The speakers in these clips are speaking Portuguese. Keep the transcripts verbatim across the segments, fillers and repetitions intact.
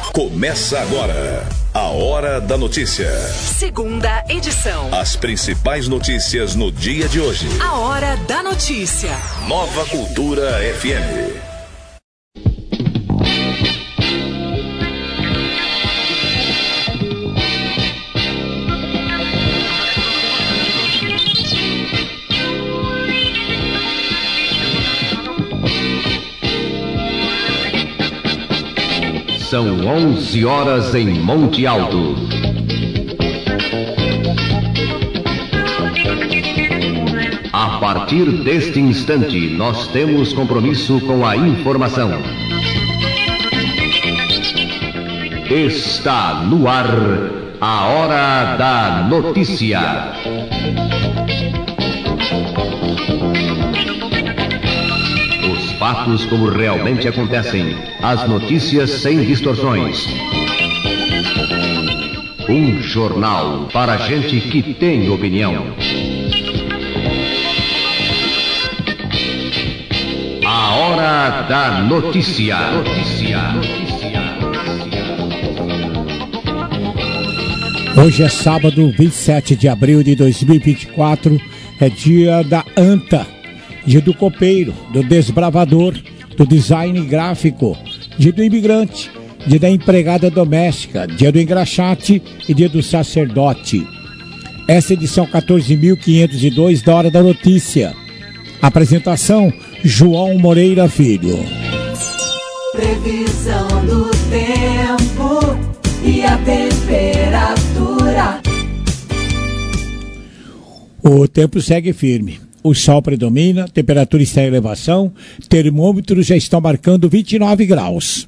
Começa agora a Hora da Notícia. Segunda edição. As principais notícias no dia de hoje. A Hora da Notícia. Nova Cultura F M. São onze horas em Monte Alto. A partir deste instante, nós temos compromisso com a informação. Está no ar a Hora da Notícia. Fatos como realmente acontecem. As notícias sem distorções. Um jornal para gente que tem opinião. A Hora da Notícia. Notícia. Hoje é sábado, vinte e sete de abril de dois mil e vinte e quatro. É dia da ANTA. Dia do copeiro, do desbravador, do design gráfico, dia do imigrante, dia da empregada doméstica, dia do engraxate e dia do sacerdote. Essa é a edição quatorze mil quinhentos e dois da Hora da Notícia. Apresentação, João Moreira Filho. Previsão do tempo e a temperatura. O tempo segue firme. O sol predomina, temperatura está em elevação, termômetros já estão marcando vinte e nove graus.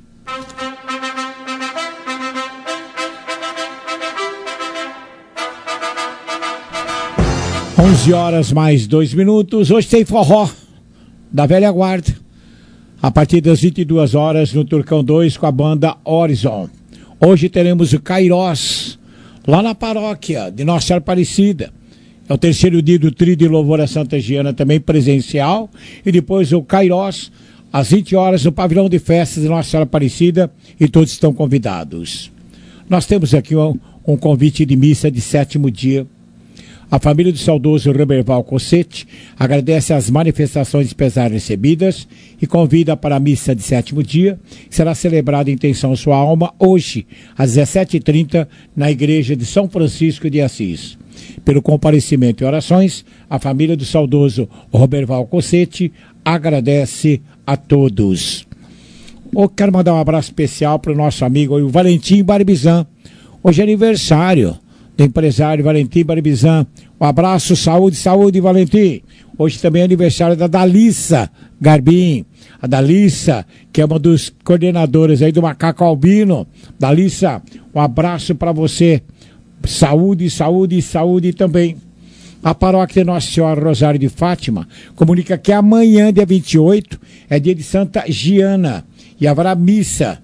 onze horas mais dois minutos, hoje tem forró da velha guarda. A partir das vinte e duas horas no Turcão dois com a banda Horizon. Hoje teremos o Cairós, lá na paróquia de Nossa Senhora Aparecida. É o terceiro dia do Tríduo de Louvor a Santa Giana, também presencial. E depois o Cairós, às vinte horas, no pavilhão de festas de Nossa Senhora Aparecida. E todos estão convidados. Nós temos aqui um, um convite de missa de sétimo dia. A família do saudoso Roberval Cossetti agradece as manifestações de pesar recebidas e convida para a missa de sétimo dia, que será celebrada em intenção à sua alma hoje, às dezessete e trinta, na igreja de São Francisco de Assis. Pelo comparecimento e orações, a família do saudoso Roberval Cossetti agradece a todos. Eu quero mandar um abraço especial para o nosso amigo o Valentim Barbizan. Hoje é aniversário do empresário Valentim Barbizan. Um abraço, saúde, saúde, Valentim. Hoje também é aniversário da Dalissa Garbim. A Dalissa, que é uma dos coordenadores aí do Macaco Albino. Dalissa, um abraço para você. Saúde, saúde, saúde também. A paróquia de Nossa Senhora Rosário de Fátima comunica que amanhã, dia vinte e oito, é dia de Santa Giana e haverá missa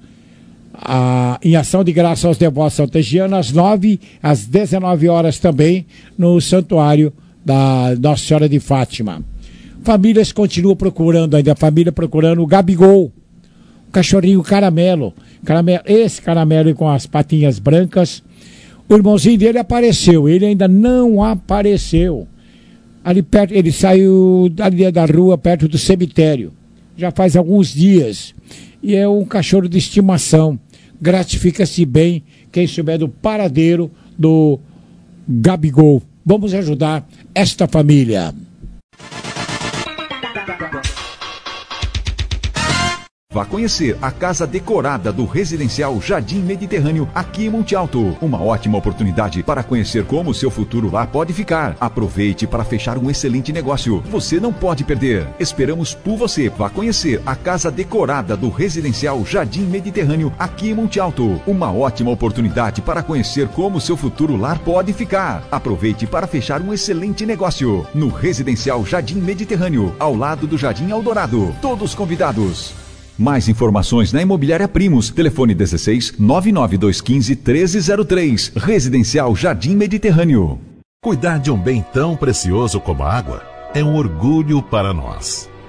a, em ação de graça aos devotos de Santa Giana às nove, às dezenove horas também no santuário da Nossa Senhora de Fátima. Famílias continuam procurando ainda, a família procurando o Gabigol, o cachorrinho caramelo, caramelo esse caramelo com as patinhas brancas. O irmãozinho dele apareceu, ele ainda não apareceu. Ali perto, ele saiu ali da rua, perto do cemitério. Já faz alguns dias. E é um cachorro de estimação. Gratifica-se bem quem souber do paradeiro do Gabigol. Vamos ajudar esta família. Vá conhecer a casa decorada do Residencial Jardim Mediterrâneo aqui em Monte Alto. Uma ótima oportunidade para conhecer como o seu futuro lá pode ficar. Aproveite para fechar um excelente negócio. Você não pode perder. Esperamos por você. Vá conhecer a casa decorada do Residencial Jardim Mediterrâneo aqui em Monte Alto. Uma ótima oportunidade para conhecer como o seu futuro lar pode ficar. Aproveite para fechar um excelente negócio. No Residencial Jardim Mediterrâneo, ao lado do Jardim Eldorado. Todos convidados. Mais informações na Imobiliária Primos. Telefone dezesseis, nove nove dois um cinco, treze zero três. Residencial Jardim Mediterrâneo. Cuidar de um bem tão precioso como a água é um orgulho para nós.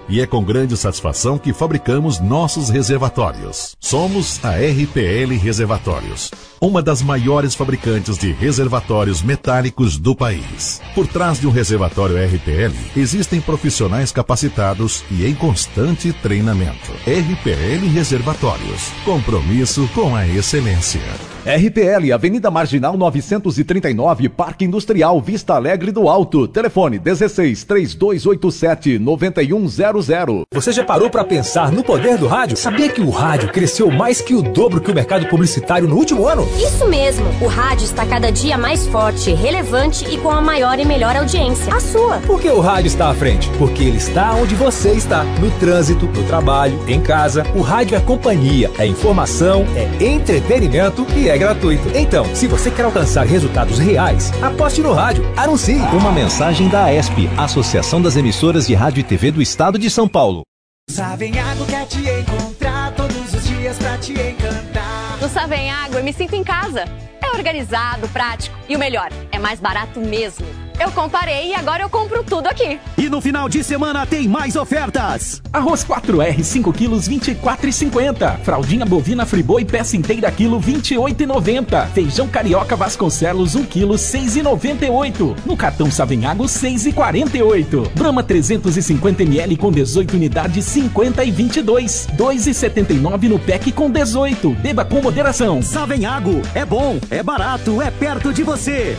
e é com grande satisfação que fabricamos nossos reservatórios. Somos a R P L Reservatórios, uma das maiores fabricantes de reservatórios metálicos do país. Por trás de um reservatório R P L, existem profissionais capacitados e em constante treinamento. R P L Reservatórios, compromisso com a excelência. R P L, Avenida Marginal novecentos e trinta e nove, Parque Industrial Vista Alegre do Alto. Telefone dezesseis, três dois oito sete, nove um zero zero. Você já parou para pensar no poder do rádio? Sabia que o rádio cresceu mais que o dobro que o mercado publicitário no último ano? Isso mesmo, o rádio está cada dia mais forte, relevante e com a maior e melhor audiência, a sua. Por que o rádio está à frente? Porque ele está onde você está, no trânsito, no trabalho, em casa. O rádio é companhia, é informação, é entretenimento e é gratuito. Então, se você quer alcançar resultados reais, aposte no rádio. Anuncie. Uma mensagem da A E S P, Associação das Emissoras de Rádio e T V do Estado de São Paulo. Savenhago quer te encontrar todos os dias pra te encantar. No Savenhago eu me sinto em casa. É organizado, prático e o melhor, é mais barato mesmo. Eu comparei e agora eu compro tudo aqui. E no final de semana tem mais ofertas. Arroz quatro R, cinco quilos, vinte e quatro reais e cinquenta centavos. Fraldinha bovina Friboi, peça inteira quilo, vinte e oito reais e noventa centavos. Feijão carioca Vasconcelos, um quilo, seis reais e noventa e oito centavos. No cartão Savenhago, seis reais e quarenta e oito centavos. Brahma trezentos e cinquenta mililitros com dezoito unidades, cinquenta e vinte e dois. dois reais e setenta e nove centavos no pack com dezoito. Beba com moderação. Savenhago, é bom, é barato, é perto de você.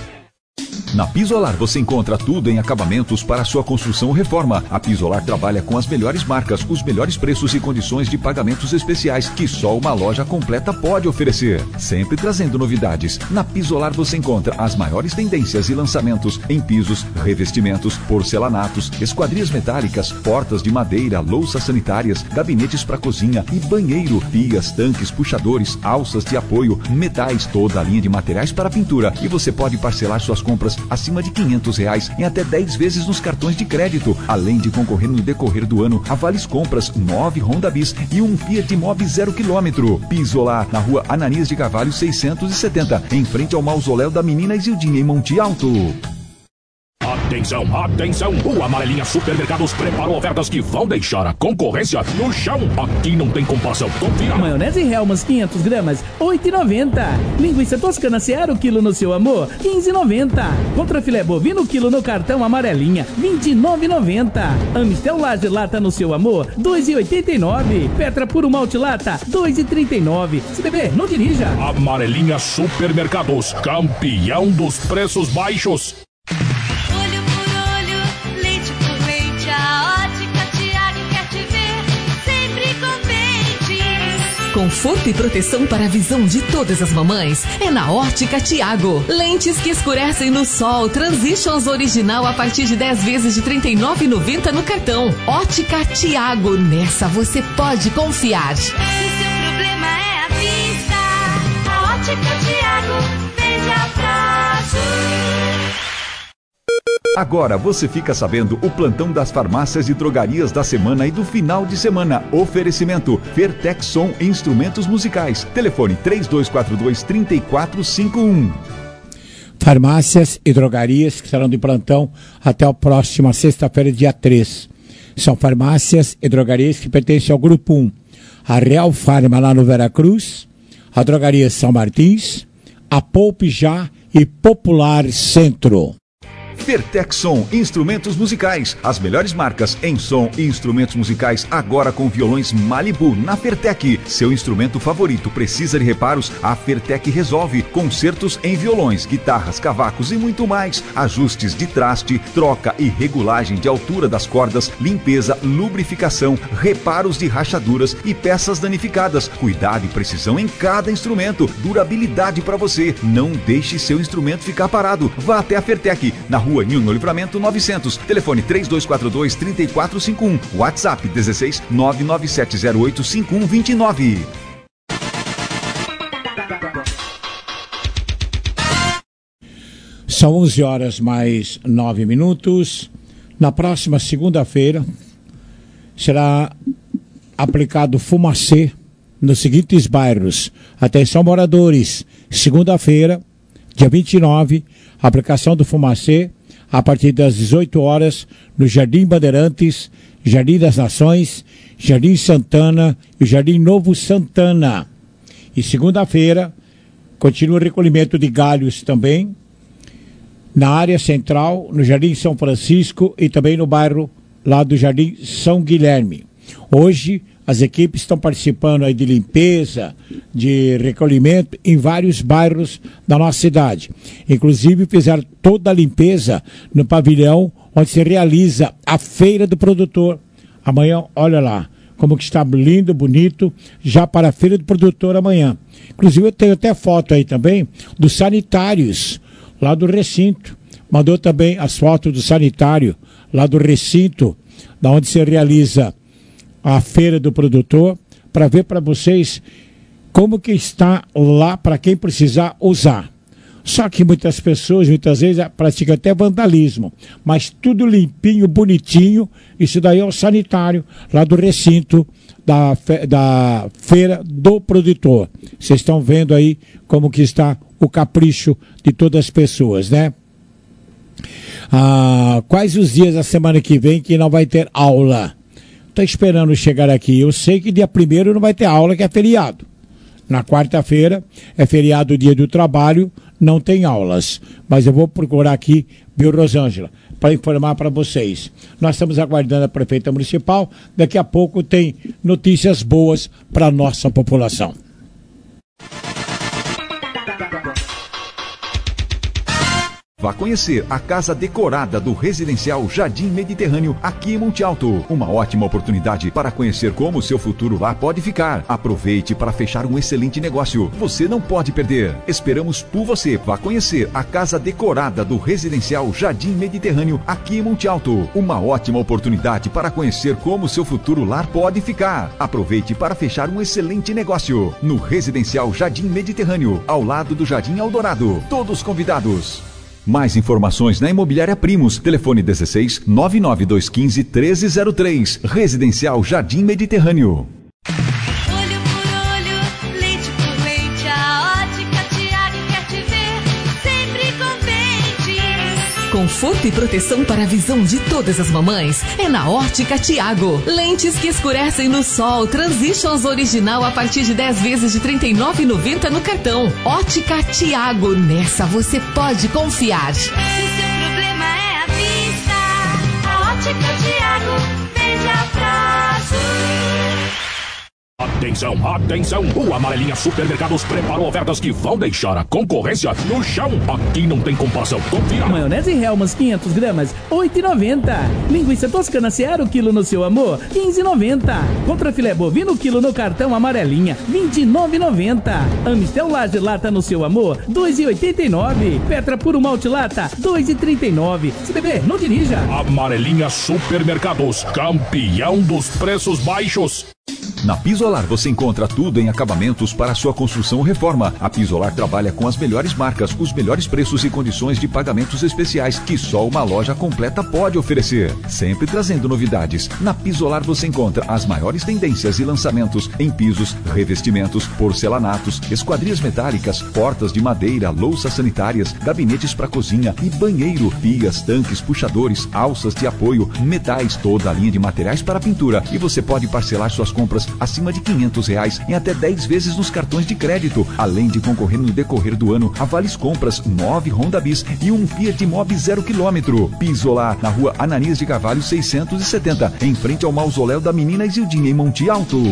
Na Pisolar você encontra tudo em acabamentos para sua construção ou reforma. A Pisolar trabalha com as melhores marcas, os melhores preços e condições de pagamentos especiais que só uma loja completa pode oferecer. Sempre trazendo novidades. Na Pisolar você encontra as maiores tendências e lançamentos em pisos, revestimentos, porcelanatos, esquadrias metálicas, portas de madeira, louças sanitárias, gabinetes para cozinha e banheiro, pias, tanques, puxadores, alças de apoio, metais, toda a linha de materiais para pintura. E você pode parcelar suas compras acima de quinhentos reais em até dez vezes nos cartões de crédito, além de concorrer no decorrer do ano a vales compras, nove Honda Bis e um Fiat Mobi zero quilômetro. Pisolar, na rua Ananias de Carvalho seiscentos e setenta, em frente ao mausoléu da menina Isildinha em Monte Alto. Atenção, atenção! O Amarelinha Supermercados preparou ofertas que vão deixar a concorrência no chão. Aqui não tem comparação, confira. Maionese Hellmann's quinhentas gramas, oito reais e noventa centavos. Linguiça Toscana Seara, o quilo no seu amor, quinze reais e noventa centavos. Contra filé bovino, quilo no cartão Amarelinha, vinte e nove reais e noventa centavos. Amistel Laje Lata no seu amor, dois reais e oitenta e nove centavos. Petra Puro Malte Lata, dois reais e trinta e nove centavos. Se beber, não dirija. Amarelinha Supermercados, campeão dos preços baixos. Conforto e proteção para a visão de todas as mamães é na Ótica Tiago. Lentes que escurecem no sol, Transitions original a partir de dez vezes de trinta e nove reais e noventa centavos no cartão. Ótica Tiago, nessa você pode confiar. Se seu problema é a vista, a Ótica Tiago vende a prazo. Agora você fica sabendo o plantão das farmácias e drogarias da semana e do final de semana. Oferecimento Fertexson Instrumentos Musicais. Telefone três dois quatro dois, três quatro cinco um. Farmácias e drogarias que estarão de plantão até a próxima sexta-feira, dia três. São farmácias e drogarias que pertencem ao Grupo um. A Real Farma lá no Veracruz, a Drogaria São Martins, a Poupe Já e Popular Centro. Fertexson Instrumentos Musicais, as melhores marcas em som e instrumentos musicais, agora com violões Malibu na Fertec. Seu instrumento favorito precisa de reparos? A Fertec resolve. Concertos em violões, guitarras, cavacos e muito mais. Ajustes de traste, troca e regulagem de altura das cordas, limpeza, lubrificação, reparos de rachaduras e peças danificadas. Cuidado e precisão em cada instrumento. Durabilidade para você. Não deixe seu instrumento ficar parado. Vá até a Fertec, na rua Rua Nilo Livramento novecentos, telefone três dois quatro dois, três quatro cinco um, WhatsApp dezesseis, nove nove sete zero oito, cinco um dois nove. São onze horas mais nove minutos. Na próxima segunda-feira será aplicado fumacê nos seguintes bairros. Atenção, moradores, segunda-feira, dia vinte e nove, aplicação do fumacê a partir das dezoito horas, no Jardim Bandeirantes, Jardim das Nações, Jardim Santana e o Jardim Novo Santana. E segunda-feira, continua o recolhimento de galhos também, na área central, no Jardim São Francisco e também no bairro lá do Jardim São Guilherme. Hoje, as equipes estão participando aí de limpeza, de recolhimento em vários bairros da nossa cidade. Inclusive, fizeram toda a limpeza no pavilhão onde se realiza a Feira do Produtor. Amanhã, olha lá, como que está lindo, bonito, já para a Feira do Produtor amanhã. Inclusive, eu tenho até foto aí também dos sanitários lá do recinto. Mandou também as fotos do sanitário lá do recinto, da onde se realiza a Feira do Produtor, para ver para vocês como que está lá para quem precisar usar. Só que muitas pessoas, muitas vezes, praticam até vandalismo, mas tudo limpinho, bonitinho. Isso daí é o sanitário lá do recinto da, fe- da Feira do Produtor. Vocês estão vendo aí como que está o capricho de todas as pessoas, né? Ah, quais os dias da semana que vem que não vai ter aula? Estou esperando chegar aqui. Eu sei que dia primeiro não vai ter aula, que é feriado. Na quarta-feira é feriado, dia do trabalho, não tem aulas. Mas eu vou procurar aqui, viu, Rosângela, para informar para vocês. Nós estamos aguardando a prefeita municipal. Daqui a pouco tem notícias boas para a nossa população. Vá conhecer a casa decorada do Residencial Jardim Mediterrâneo aqui em Monte Alto. Uma ótima oportunidade para conhecer como o seu futuro lá pode ficar. Aproveite para fechar um excelente negócio. Você não pode perder. Esperamos por você. Vá conhecer a casa decorada do Residencial Jardim Mediterrâneo aqui em Monte Alto. Uma ótima oportunidade para conhecer como o seu futuro lar pode ficar. Aproveite para fechar um excelente negócio. No Residencial Jardim Mediterrâneo, ao lado do Jardim Eldorado. Todos convidados. Mais informações na Imobiliária Primos. Telefone dezesseis, nove nove dois um cinco, treze zero três. Residencial Jardim Mediterrâneo. Olho por olho, leite por leite, a Ótica Tiago quer te ver sempre contente. Conforto e proteção para a visão de todas as mamães é na Ótica Tiago. Lentes que escurecem no sol, Transitions original a partir de dez vezes de trinta e nove reais e noventa centavos no cartão. Ótica Tiago, nessa você pode confiar. Se seu problema é a vista, a Ótica Tiago veja prazo. Atenção, atenção! O Amarelinha Supermercados preparou ofertas que vão deixar a concorrência no chão. Aqui não tem comparação, confia! Maionese Hellmann's quinhentas gramas, oito reais e noventa centavos. Linguiça Toscana Seara, o quilo no seu amor, quinze reais e noventa centavos. Contra filé bovino, quilo no cartão Amarelinha, vinte e nove reais e noventa centavos. Amistel Laje Lata no seu amor, dois reais e oitenta e nove centavos. Petra Puro Malte Lata, dois reais e trinta e nove centavos. Se beber, não dirija. Amarelinha Supermercados, campeão dos preços baixos. Na Pisolar você encontra tudo em acabamentos para sua construção ou reforma. A Pisolar trabalha com as melhores marcas, os melhores preços e condições de pagamentos especiais que só uma loja completa pode oferecer. Sempre trazendo novidades. Na Pisolar você encontra as maiores tendências e lançamentos em pisos, revestimentos, porcelanatos, esquadrias metálicas, portas de madeira, louças sanitárias, gabinetes para cozinha e banheiro, pias, tanques, puxadores, alças de apoio, metais, toda a linha de materiais para pintura. E você pode parcelar suas compras acima de quinhentos reais em até dez vezes nos cartões de crédito, além de concorrer no decorrer do ano a vales compras, nove Honda Bis e um Fiat Mobi zero quilômetro. Pisolar, na rua Ananias de Carvalho seiscentos e setenta, em frente ao mausoléu da menina Isildinha, em Monte Alto.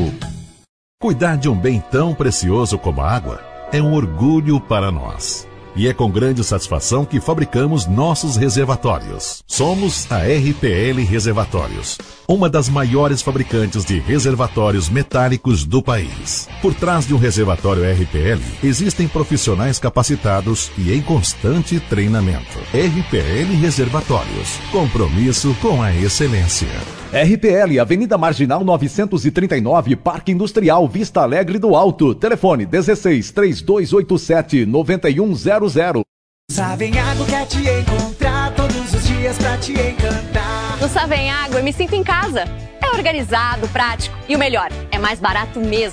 Cuidar de um bem tão precioso como a água é um orgulho para nós. E é com grande satisfação que fabricamos nossos reservatórios. Somos a R P L Reservatórios, uma das maiores fabricantes de reservatórios metálicos do país. Por trás de um reservatório R P L, existem profissionais capacitados e em constante treinamento. R P L Reservatórios, compromisso com a excelência. R P L, Avenida Marginal novecentos e trinta e nove, Parque Industrial, Vista Alegre do Alto. Telefone dezesseis, três dois oito sete, nove um zero zero. Savenhago quer te encontrar todos os dias pra te encantar. No Savenhago eu me sinto em casa. É organizado, prático e o melhor, é mais barato mesmo.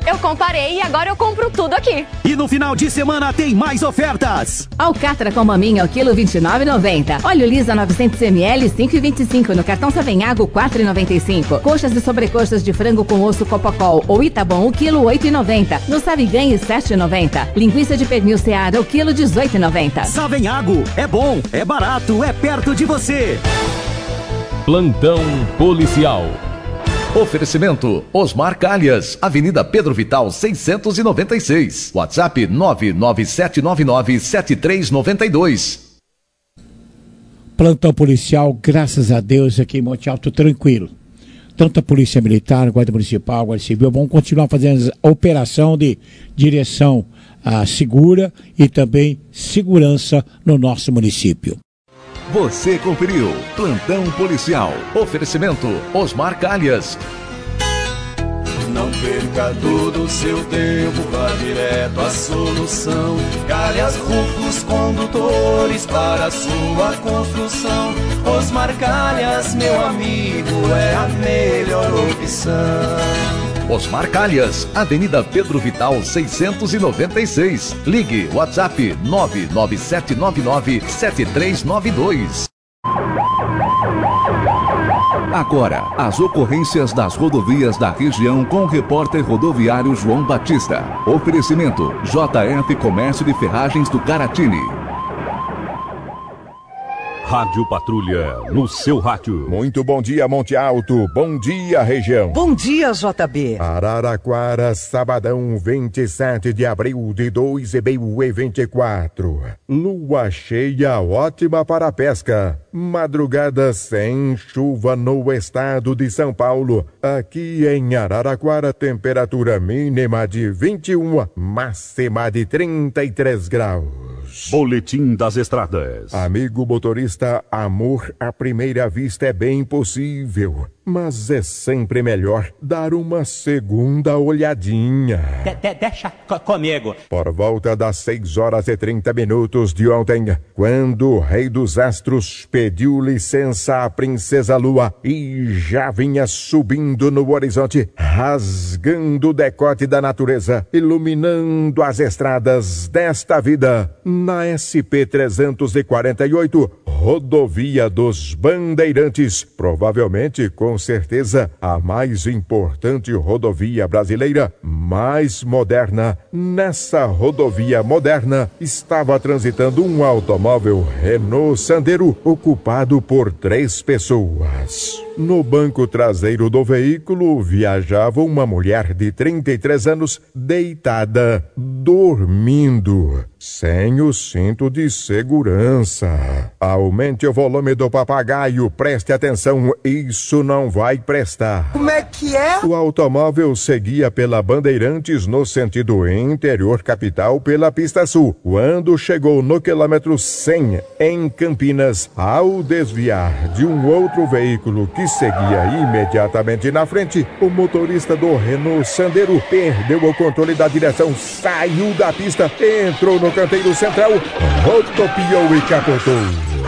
Eu comparei e agora eu compro tudo aqui. E no final de semana tem mais ofertas. Alcatra com maminha ao quilo vinte e nove reais e noventa centavos. Óleo Lisa novecentos mililitros cinco reais e vinte e cinco centavos. No cartão Savenhago quatro reais e noventa e cinco centavos. Coxas e sobrecoxas de frango com osso Copacol ou Itabom o quilo oito reais e noventa centavos. No Saviganhe sete reais e noventa centavos. Linguiça de pernil Seara o quilo dezoito reais e noventa centavos. Savenhago, é bom, é barato, é perto de você. Plantão policial. Oferecimento Osmar Calhas, Avenida Pedro Vital seiscentos e noventa e seis. WhatsApp nove nove sete nove nove sete três nove dois. Plantão policial, graças a Deus, aqui em Monte Alto, tranquilo. Tanto a Polícia Militar, Guarda Municipal, Guarda Civil, vão continuar fazendo a operação de direção ah, segura e também segurança no nosso município. Você conferiu Plantão Policial. Oferecimento Osmar Calhas. Não perca todo o seu tempo, vá direto à solução. Calhas Rufos Condutores para a sua construção. Osmar Calhas, meu amigo, é a melhor opção. Osmar Calhas, Avenida Pedro Vital seiscentos e noventa e seis. Ligue WhatsApp nove nove sete nove nove sete três nove dois. Agora, as ocorrências das rodovias da região com o repórter rodoviário João Batista. Oferecimento J F Comércio de Ferragens do Caratini. Rádio Patrulha, no seu rádio. Muito bom dia, Monte Alto. Bom dia, região. Bom dia, J B. Araraquara, sabadão, vinte e sete de abril de dois mil e vinte e quatro. Lua cheia ótima para a pesca. Madrugada sem chuva no estado de São Paulo. Aqui em Araraquara, temperatura mínima de vinte e um, máxima de trinta e três graus. Boletim das Estradas. Amigo motorista, amor à primeira vista é bem possível, mas é sempre melhor dar uma segunda olhadinha. De, de, deixa comigo. Por volta das seis horas e trinta minutos de ontem, quando o Rei dos Astros pediu licença à Princesa Lua e já vinha subindo no horizonte, rasgando o decote da natureza, iluminando as estradas desta vida, na S P trezentos e quarenta e oito, Rodovia dos Bandeirantes, provavelmente, com certeza, a mais importante rodovia brasileira, mais moderna. Nessa rodovia moderna, estava transitando um automóvel Renault Sandero ocupado por três pessoas. No banco traseiro do veículo viajava uma mulher de trinta e três anos, deitada, dormindo, sem o cinto de segurança. Aumente o volume do papagaio, preste atenção, isso não vai prestar. Como é que é? O automóvel seguia pela Bandeirantes no sentido interior capital pela pista sul. Quando chegou no quilômetro cem, em Campinas, ao desviar de um outro veículo que seguia imediatamente na frente, o motorista do Renault Sandero perdeu o controle da direção, saiu da pista, entrou no canteiro central, rodopiou e capotou.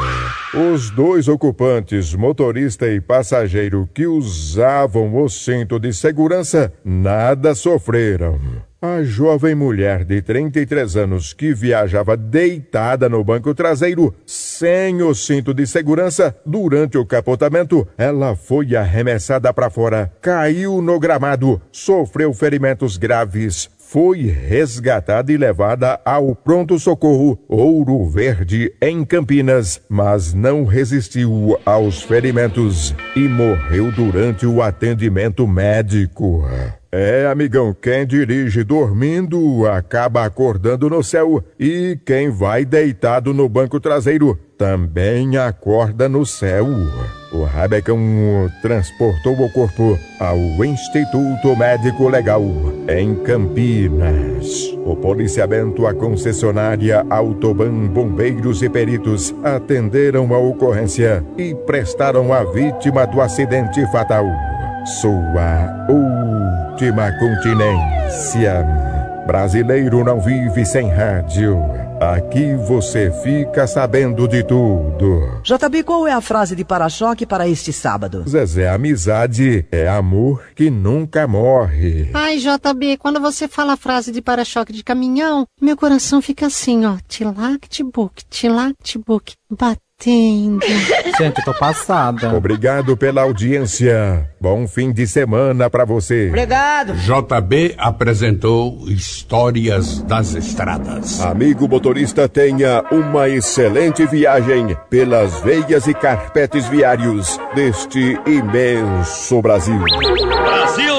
Os dois ocupantes, motorista e passageiro, que usavam o cinto de segurança, nada sofreram. A jovem mulher de trinta e três anos que viajava deitada no banco traseiro, sem o cinto de segurança, durante o capotamento, ela foi arremessada para fora, caiu no gramado, sofreu ferimentos graves, foi resgatada e levada ao pronto-socorro Ouro Verde, em Campinas, mas não resistiu aos ferimentos e morreu durante o atendimento médico. É, amigão, quem dirige dormindo acaba acordando no céu, e quem vai deitado no banco traseiro também acorda no céu. O Rabecão transportou o corpo ao Instituto Médico Legal, em Campinas. O policiamento, a concessionária Autoban, bombeiros e peritos atenderam a ocorrência e prestaram à vítima do acidente fatal sua última continência. Brasileiro não vive sem rádio. Aqui você fica sabendo de tudo. J B, qual é a frase de para-choque para este sábado? Zezé, amizade é amor que nunca morre. Ai, J B, quando você fala a frase de para-choque de caminhão, meu coração fica assim, ó. Tilac-tibuc, tilac-tibuc, batendo. Gente, tô passada. Obrigado pela audiência. Bom fim de semana pra você. Obrigado. J B apresentou Histórias das Estradas. Amigo motorista, tenha uma excelente viagem pelas veias e carpetes viários deste imenso Brasil. Brasil!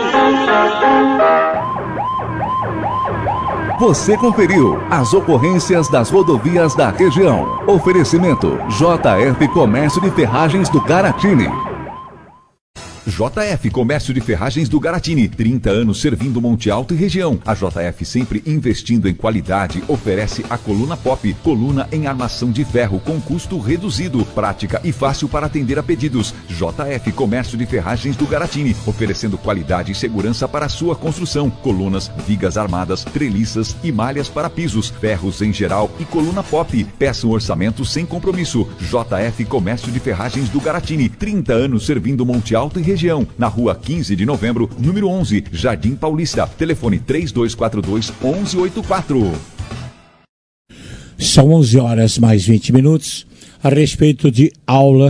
Você conferiu as ocorrências das rodovias da região. Oferecimento J F Comércio de Ferragens do Garatini. J F Comércio de Ferragens do Garatini, trinta anos servindo Monte Alto e região. A J F, sempre investindo em qualidade, oferece a coluna pop, coluna em armação de ferro com custo reduzido, prática e fácil para atender a pedidos. J F Comércio de Ferragens do Garatini, oferecendo qualidade e segurança para a sua construção. Colunas, vigas armadas, treliças e malhas para pisos, ferros em geral e coluna pop. Peça um orçamento sem compromisso. J F Comércio de Ferragens do Garatini, trinta anos servindo Monte Alto e região. Região, na rua quinze de novembro, número onze, Jardim Paulista. Telefone três dois quatro dois, um um oito quatro. São onze horas mais vinte minutos. A respeito de aula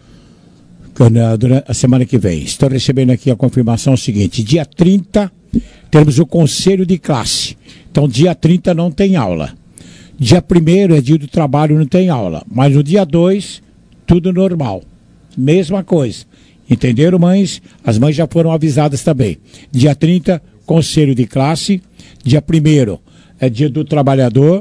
durante a semana que vem. Estou recebendo aqui a confirmação seguinte. Dia trinta, temos o conselho de classe. Então, dia trinta não tem aula. Dia primeiro é dia do trabalho, não tem aula. Mas no dia dois, tudo normal. Mesma coisa. Entenderam, mães? As mães já foram avisadas também. Dia trinta, conselho de classe. Dia primeiro é dia do trabalhador.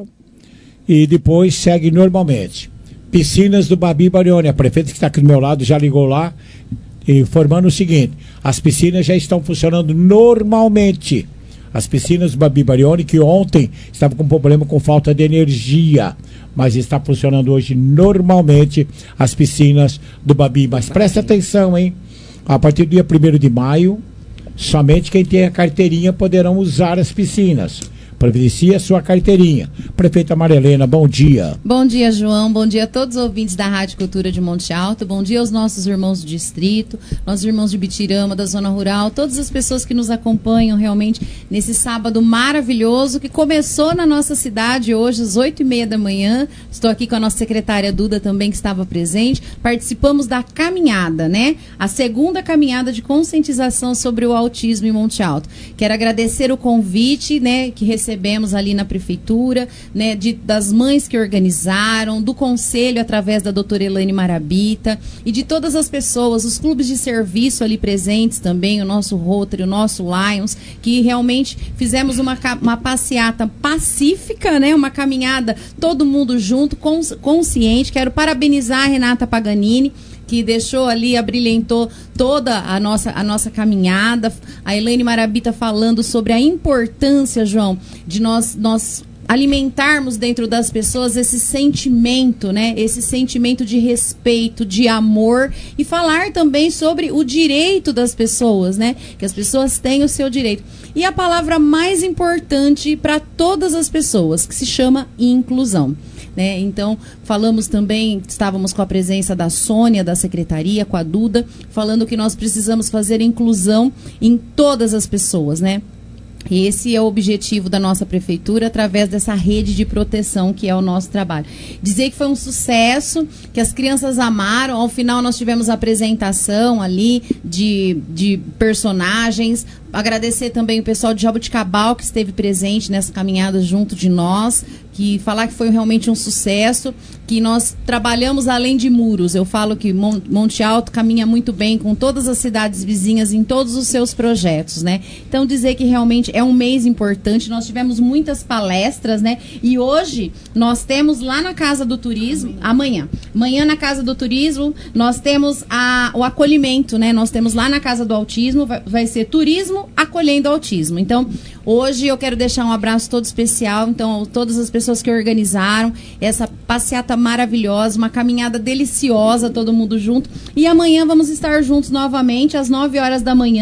E depois segue normalmente. Piscinas do Babi Barione. A prefeita que está aqui do meu lado já ligou lá, informando o seguinte: as piscinas já estão funcionando normalmente. As piscinas do Babi Barione, que ontem estava com problema com falta de energia, mas está funcionando hoje normalmente as piscinas do Babi. Mas presta atenção, hein? A partir do dia primeiro de maio, somente quem tem a carteirinha poderão usar as piscinas. Providencie a sua carteirinha. Prefeita Marilena, bom dia. Bom dia, João. Bom dia a todos os ouvintes da Rádio Cultura de Monte Alto. Bom dia aos nossos irmãos do distrito, nossos irmãos de Bitirama, da zona rural, todas as pessoas que nos acompanham realmente nesse sábado maravilhoso que começou na nossa cidade hoje às oito e meia da manhã. Estou aqui com a nossa secretária Duda também, que estava presente. Participamos da caminhada, né? A segunda caminhada de conscientização sobre o autismo em Monte Alto. Quero agradecer o convite, né, que recebemos recebemos ali na prefeitura, né, de, das mães que organizaram, do conselho através da doutora Elaine Marabita e de todas as pessoas, os clubes de serviço ali presentes também, o nosso Rotary, o nosso Lions, que realmente fizemos uma, uma passeata pacífica, né, uma caminhada todo mundo junto, cons, consciente. Quero parabenizar a Renata Paganini, que deixou ali, abrilhantou toda a nossa, a nossa caminhada. A Elaine Marabita falando sobre a importância, João, de nós, nós alimentarmos dentro das pessoas esse sentimento, né? Esse sentimento de respeito, de amor, e falar também sobre o direito das pessoas, né? Que as pessoas têm o seu direito. E a palavra mais importante para todas as pessoas, que se chama inclusão. Né? Então, falamos também, estávamos com a presença da Sônia, da secretaria, com a Duda, falando que nós precisamos fazer inclusão em todas as pessoas, né? E esse é o objetivo da nossa prefeitura, através dessa rede de proteção que é o nosso trabalho. Dizer que foi um sucesso, que as crianças amaram. Ao final nós tivemos a apresentação ali de, de personagens. Agradecer também o pessoal de Jabuticabal que esteve presente nessa caminhada junto de nós, que falar que foi realmente um sucesso, que nós trabalhamos além de muros. Eu falo que Monte Alto caminha muito bem com todas as cidades vizinhas em todos os seus projetos, né? Então dizer que realmente é um mês importante, nós tivemos muitas palestras, né? E hoje nós temos lá na Casa do Turismo, amanhã, amanhã na Casa do Turismo, nós temos a, o acolhimento, né? Nós temos lá na Casa do Autismo, vai, vai ser turismo acolhendo autismo. Então, hoje eu quero deixar um abraço todo especial, então, a todas as pessoas que organizaram essa passeata maravilhosa, uma caminhada deliciosa, todo mundo junto. E amanhã vamos estar juntos novamente, às nove horas da manhã,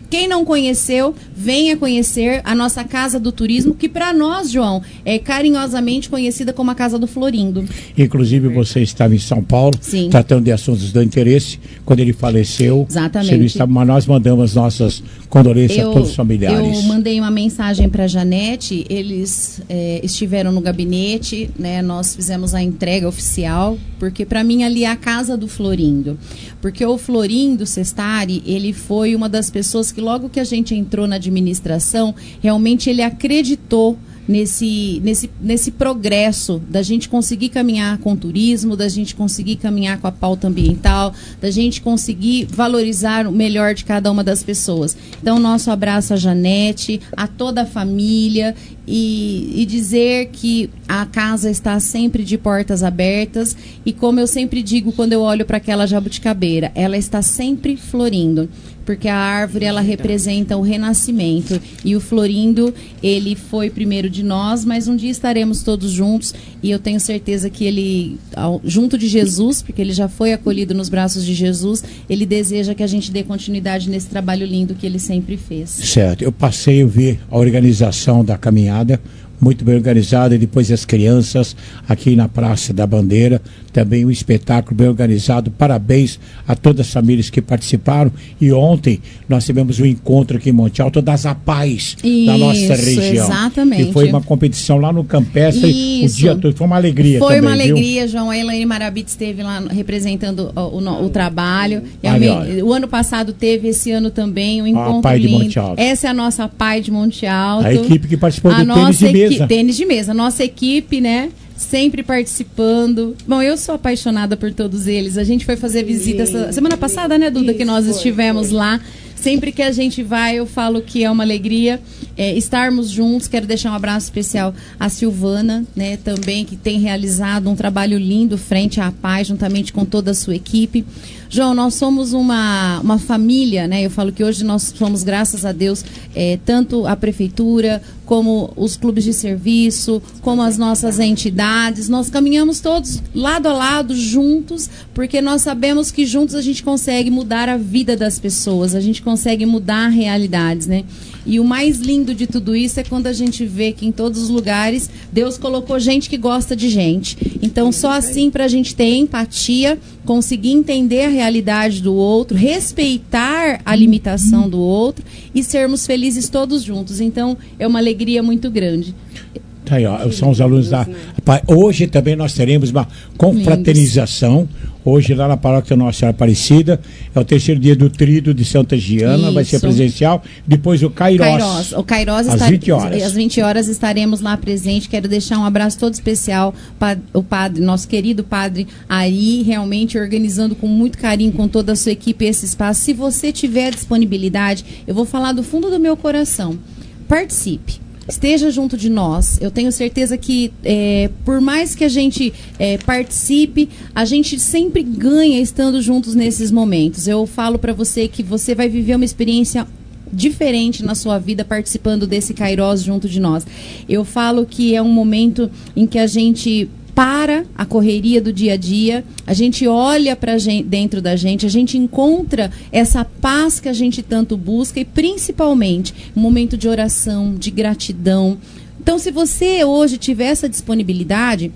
Quem não conheceu, venha conhecer a nossa Casa do Turismo, que para nós, João, é carinhosamente conhecida como a Casa do Florindo. Inclusive, você estava em São Paulo, Sim. tratando de assuntos do interesse. Quando ele faleceu, Exatamente. Você não estava, mas nós mandamos nossas condolências Eu, a todos os familiares. eu mandei uma mensagem para a Janete, eles é, estiveram no gabinete, né, nós fizemos a entrega oficial, porque para mim ali é a Casa do Florindo. Porque o Florindo Sestari, ele foi uma das pessoas que logo que a gente entrou na administração, realmente ele acreditou nesse, nesse, nesse progresso da gente conseguir caminhar com o turismo, da gente conseguir caminhar com a pauta ambiental, da gente conseguir valorizar o melhor de cada uma das pessoas. Então, nosso abraço a Janete, a toda a família e, e dizer que a casa está sempre de portas abertas e, como eu sempre digo quando eu olho para aquela jabuticabeira, ela está sempre florindo. Porque a árvore, ela representa o renascimento. E o Florindo, ele foi primeiro de nós, mas um dia estaremos todos juntos. E eu tenho certeza que ele, ao, junto de Jesus, porque ele já foi acolhido nos braços de Jesus, ele deseja que a gente dê continuidade nesse trabalho lindo que ele sempre fez. Certo. Eu passei a ver a organização da caminhada, muito bem organizada, e depois as crianças aqui na Praça da Bandeira, também um espetáculo bem organizado. Parabéns a todas as famílias que participaram. E ontem nós tivemos um encontro aqui em Monte Alto das APAES da nossa região. Exatamente. E foi uma competição lá no Campestre Isso. o dia todo. Foi uma alegria Foi também, uma alegria, viu? João. A Elaine Marabit esteve lá representando o, o, o trabalho. Olha, o ano passado teve, esse ano também, um encontro a Pai lindo. De Monte Alto. Essa é a nossa Pai de Monte Alto. A equipe que participou a do tênis de mesa. Tênis de mesa. A nossa equipe, né? Sempre participando. Bom, eu sou apaixonada por todos eles. A gente foi fazer visita essa semana passada, né, Duda, que nós estivemos lá. Sempre que a gente vai, eu falo que é uma alegria é, estarmos juntos. Quero deixar um abraço especial à Silvana, né, também, que tem realizado um trabalho lindo frente à paz, juntamente com toda a sua equipe. João, nós somos uma, uma família, né? Eu falo que hoje nós somos, graças a Deus, é, tanto a prefeitura, como os clubes de serviço, como as nossas entidades. Nós caminhamos todos lado a lado, juntos, porque nós sabemos que juntos a gente consegue mudar a vida das pessoas, a gente consegue mudar realidades, né? E o mais lindo de tudo isso é quando a gente vê que em todos os lugares Deus colocou gente que gosta de gente. Então, só assim para a gente ter empatia, conseguir entender a realidade do outro, respeitar a limitação do outro e sermos felizes todos juntos. Então, é uma alegria muito grande. Tá aí, ó, são os alunos da... Hoje também nós teremos uma confraternização. Hoje lá na paróquia Nossa Senhora Aparecida. É o terceiro dia do Tríduo de Santa Giana. Isso. Vai ser presencial. Depois o Cairós. Cairós. O Cairós às está... vinte horas. Às vinte horas estaremos lá presente. Quero deixar um abraço todo especial para o padre, nosso querido padre Ari, realmente organizando com muito carinho, com toda a sua equipe, esse espaço. Se você tiver disponibilidade, eu vou falar do fundo do meu coração. Participe. Esteja junto de nós. Eu tenho certeza que, é, por mais que a gente é, participe, a gente sempre ganha estando juntos nesses momentos. Eu falo para você que você vai viver uma experiência diferente na sua vida participando desse Cairós junto de nós. Eu falo que é um momento em que a gente para a correria do dia a dia, a gente olha para dentro da gente, a gente encontra essa paz que a gente tanto busca e principalmente um momento de oração, de gratidão. Então, se você hoje tiver essa disponibilidade,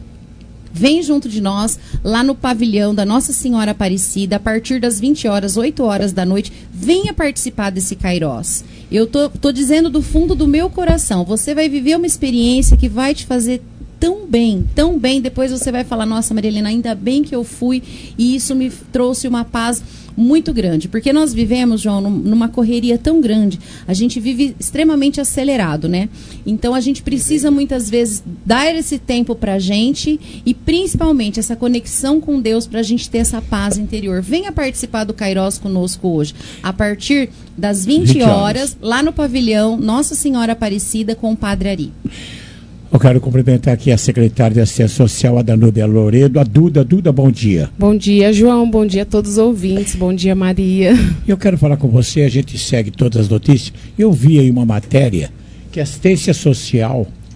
vem junto de nós lá no pavilhão da Nossa Senhora Aparecida, a partir das vinte horas, oito horas da noite, venha participar desse Cairós. Eu tô, tô dizendo do fundo do meu coração, você vai viver uma experiência que vai te fazer tão bem, tão bem, depois você vai falar, nossa, Maria Helena, ainda bem que eu fui e isso me trouxe uma paz muito grande, porque nós vivemos, João, numa correria tão grande, a gente vive extremamente acelerado, né? Então a gente precisa muitas vezes dar esse tempo pra gente e principalmente essa conexão com Deus pra gente ter essa paz interior. Venha participar do Cairós conosco hoje, a partir das vinte horas, lá no pavilhão Nossa Senhora Aparecida com o Padre Ari. Eu quero cumprimentar aqui a secretária de Assistência Social, a Danúbia Louredo. A Duda. Duda, bom dia. Bom dia, João. Bom dia a todos os ouvintes. Bom dia, Maria. Eu quero falar com você, a gente segue todas as notícias. Eu vi aí uma matéria que a assistência social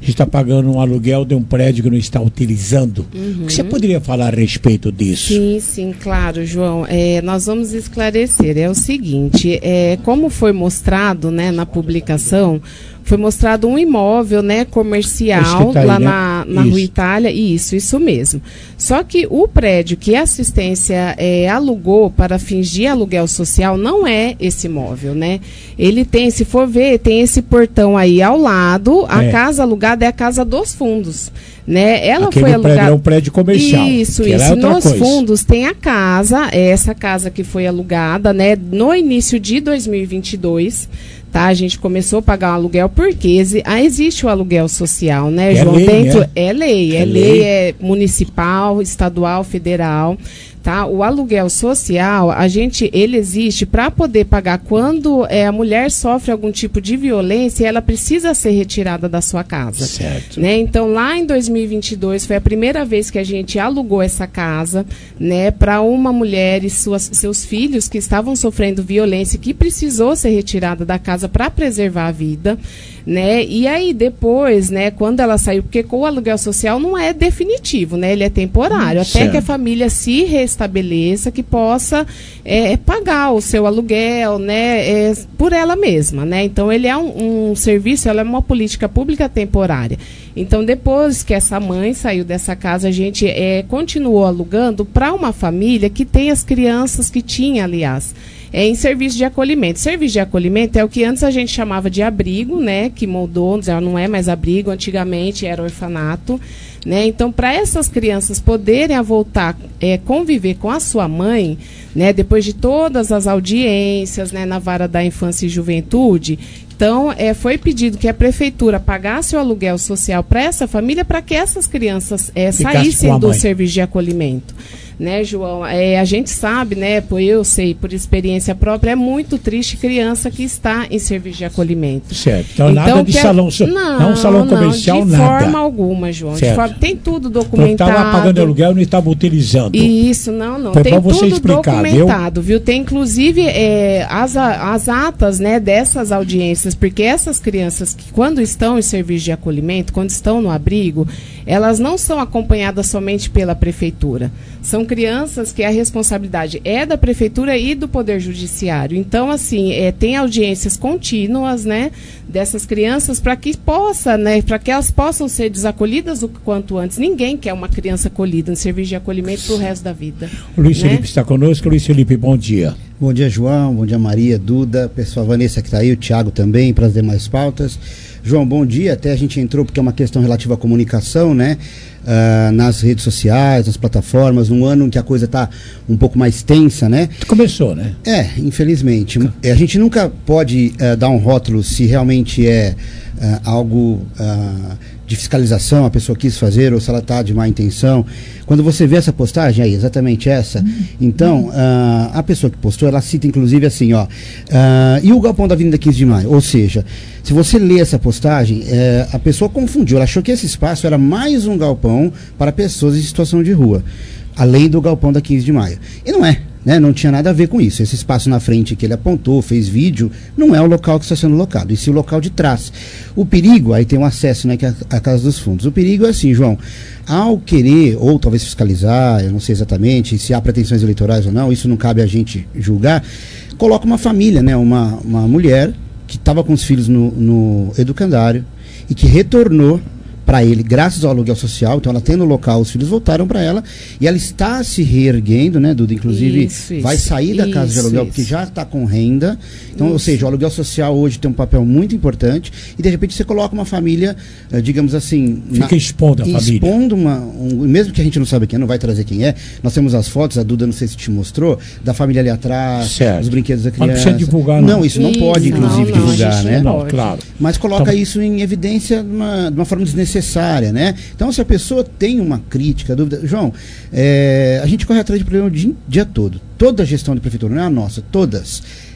está pagando um aluguel de um prédio que não está utilizando. Uhum. O que você poderia falar a respeito disso? Sim, sim, claro, João. É, nós vamos esclarecer. É o seguinte, é, como foi mostrado, né, na publicação, foi mostrado um imóvel, né, comercial, tá lá aí, né? na, na Rua Itália, isso, isso mesmo. Só que o prédio que a assistência é, alugou para fingir aluguel social não é esse imóvel, né? Ele tem, se for ver, tem esse portão aí ao lado, a é. casa alugada é a casa dos fundos. Né? Ela Aquele foi alugada. Prédio é um prédio comercial. Isso, isso. É Nos coisa. fundos tem a casa, é essa casa que foi alugada, né, no início de dois mil e vinte e dois. Tá, a gente começou a pagar o aluguel porque exi ah, existe o aluguel social, né, é João? Lei, Dentro né? é lei, é, é lei, lei é municipal, estadual, federal. Tá? O aluguel social, a gente, ele existe para poder pagar quando é, a mulher sofre algum tipo de violência, ela precisa ser retirada da sua casa. Certo. Né? Então, lá em dois mil e vinte e dois, foi a primeira vez que a gente alugou essa casa, né, para uma mulher e suas, seus filhos que estavam sofrendo violência, que precisou ser retirada da casa para preservar a vida. Né? E aí depois, né, quando ela saiu, porque com o aluguel social não é definitivo, né? Ele é temporário, hum, até certo. que a família se restabeleça, que possa é, pagar o seu aluguel, né, é, por ela mesma, né? Então ele é um, um serviço, ela é uma política pública temporária. Então depois que essa mãe saiu dessa casa, a gente é, continuou alugando para uma família que tem as crianças que tinha, aliás, É, em serviço de acolhimento. Serviço de acolhimento é o que antes a gente chamava de abrigo, né? Que mudou, já não é mais abrigo, antigamente era orfanato. Né? Então, para essas crianças poderem voltar, é, conviver com a sua mãe, né? Depois de todas as audiências, né? Na vara da infância e juventude, então é, foi pedido que a prefeitura pagasse o aluguel social para essa família, para que essas crianças é, saíssem do serviço de acolhimento. Né, João? É, a gente sabe, né, por eu sei, por experiência própria, é muito triste criança que está em serviço de acolhimento. Certo. Então, então nada de salão, não, não salão comercial, não, de nada. De forma alguma, João. De forma, tem tudo documentado. Então, estava pagando aluguel e não estava utilizando. Isso, não, não. Foi tem tudo explicar, documentado, viu? viu? Tem, inclusive, é, as, as atas, né, dessas audiências, porque essas crianças que, quando estão em serviço de acolhimento, quando estão no abrigo, elas não são acompanhadas somente pela prefeitura. São crianças que a responsabilidade é da prefeitura e do Poder Judiciário. Então, assim, é, tem audiências contínuas, né, dessas crianças para que possa, né, para que elas possam ser desacolhidas o quanto antes. Ninguém quer uma criança acolhida em serviço de acolhimento para o resto da vida. O Luiz né? Felipe está conosco. Luiz Felipe, bom dia. Bom dia, João. Bom dia, Maria, Duda, pessoal, Vanessa que está aí, o Thiago também, para as demais pautas. João, bom dia. Até a gente entrou porque é uma questão relativa à comunicação, né? Uh, nas redes sociais, nas plataformas, num ano em que a coisa está um pouco mais tensa, né? Começou, né? É, infelizmente. A gente nunca pode uh, dar um rótulo se realmente é uh, algo uh, de fiscalização, a pessoa quis fazer, ou se ela está de má intenção. Quando você vê essa postagem, aí, exatamente essa, uhum. então, uh, a pessoa que postou, ela cita inclusive assim, ó, uh, e o galpão da Avenida quinze de maio? Ou seja, se você lê essa postagem, é, a pessoa confundiu, ela achou que esse espaço era mais um galpão para pessoas em situação de rua, além do galpão da quinze de maio. E não é, né? Não tinha nada a ver com isso. Esse espaço na frente que ele apontou, fez vídeo, não é o local que está sendo locado, e sim o local de trás. O perigo, aí tem um acesso, né, que é a Casa dos Fundos. O perigo é assim, João, ao querer, ou talvez fiscalizar, eu não sei exatamente se há pretensões eleitorais ou não, isso não cabe a gente julgar, coloca uma família, né, uma, uma mulher que estava com os filhos no, no educandário e que retornou para ele, graças ao aluguel social. Então ela tem no local, os filhos voltaram para ela e ela está se reerguendo, né, Duda? Inclusive isso, isso, vai sair da casa isso, de aluguel isso. porque já está com renda. Então, isso. ou seja, o aluguel social hoje tem um papel muito importante e de repente você coloca uma família, digamos assim, fica na, expondo a expondo família. Expondo uma, um, mesmo que a gente não sabe quem é, não vai trazer quem é. Nós temos as fotos, a Duda não sei se te mostrou, da família ali atrás, certo. Os brinquedos da criança. Não precisa divulgar, não. Não, isso não isso, pode, inclusive, não, não, divulgar, né? Não, claro. Mas coloca então, isso em evidência de uma, de uma forma desnecessária, né? Então, se a pessoa tem uma crítica, dúvida... João, é, a gente corre atrás de problema o dia, dia todo. Toda a gestão de prefeitura, não é a nossa, todas.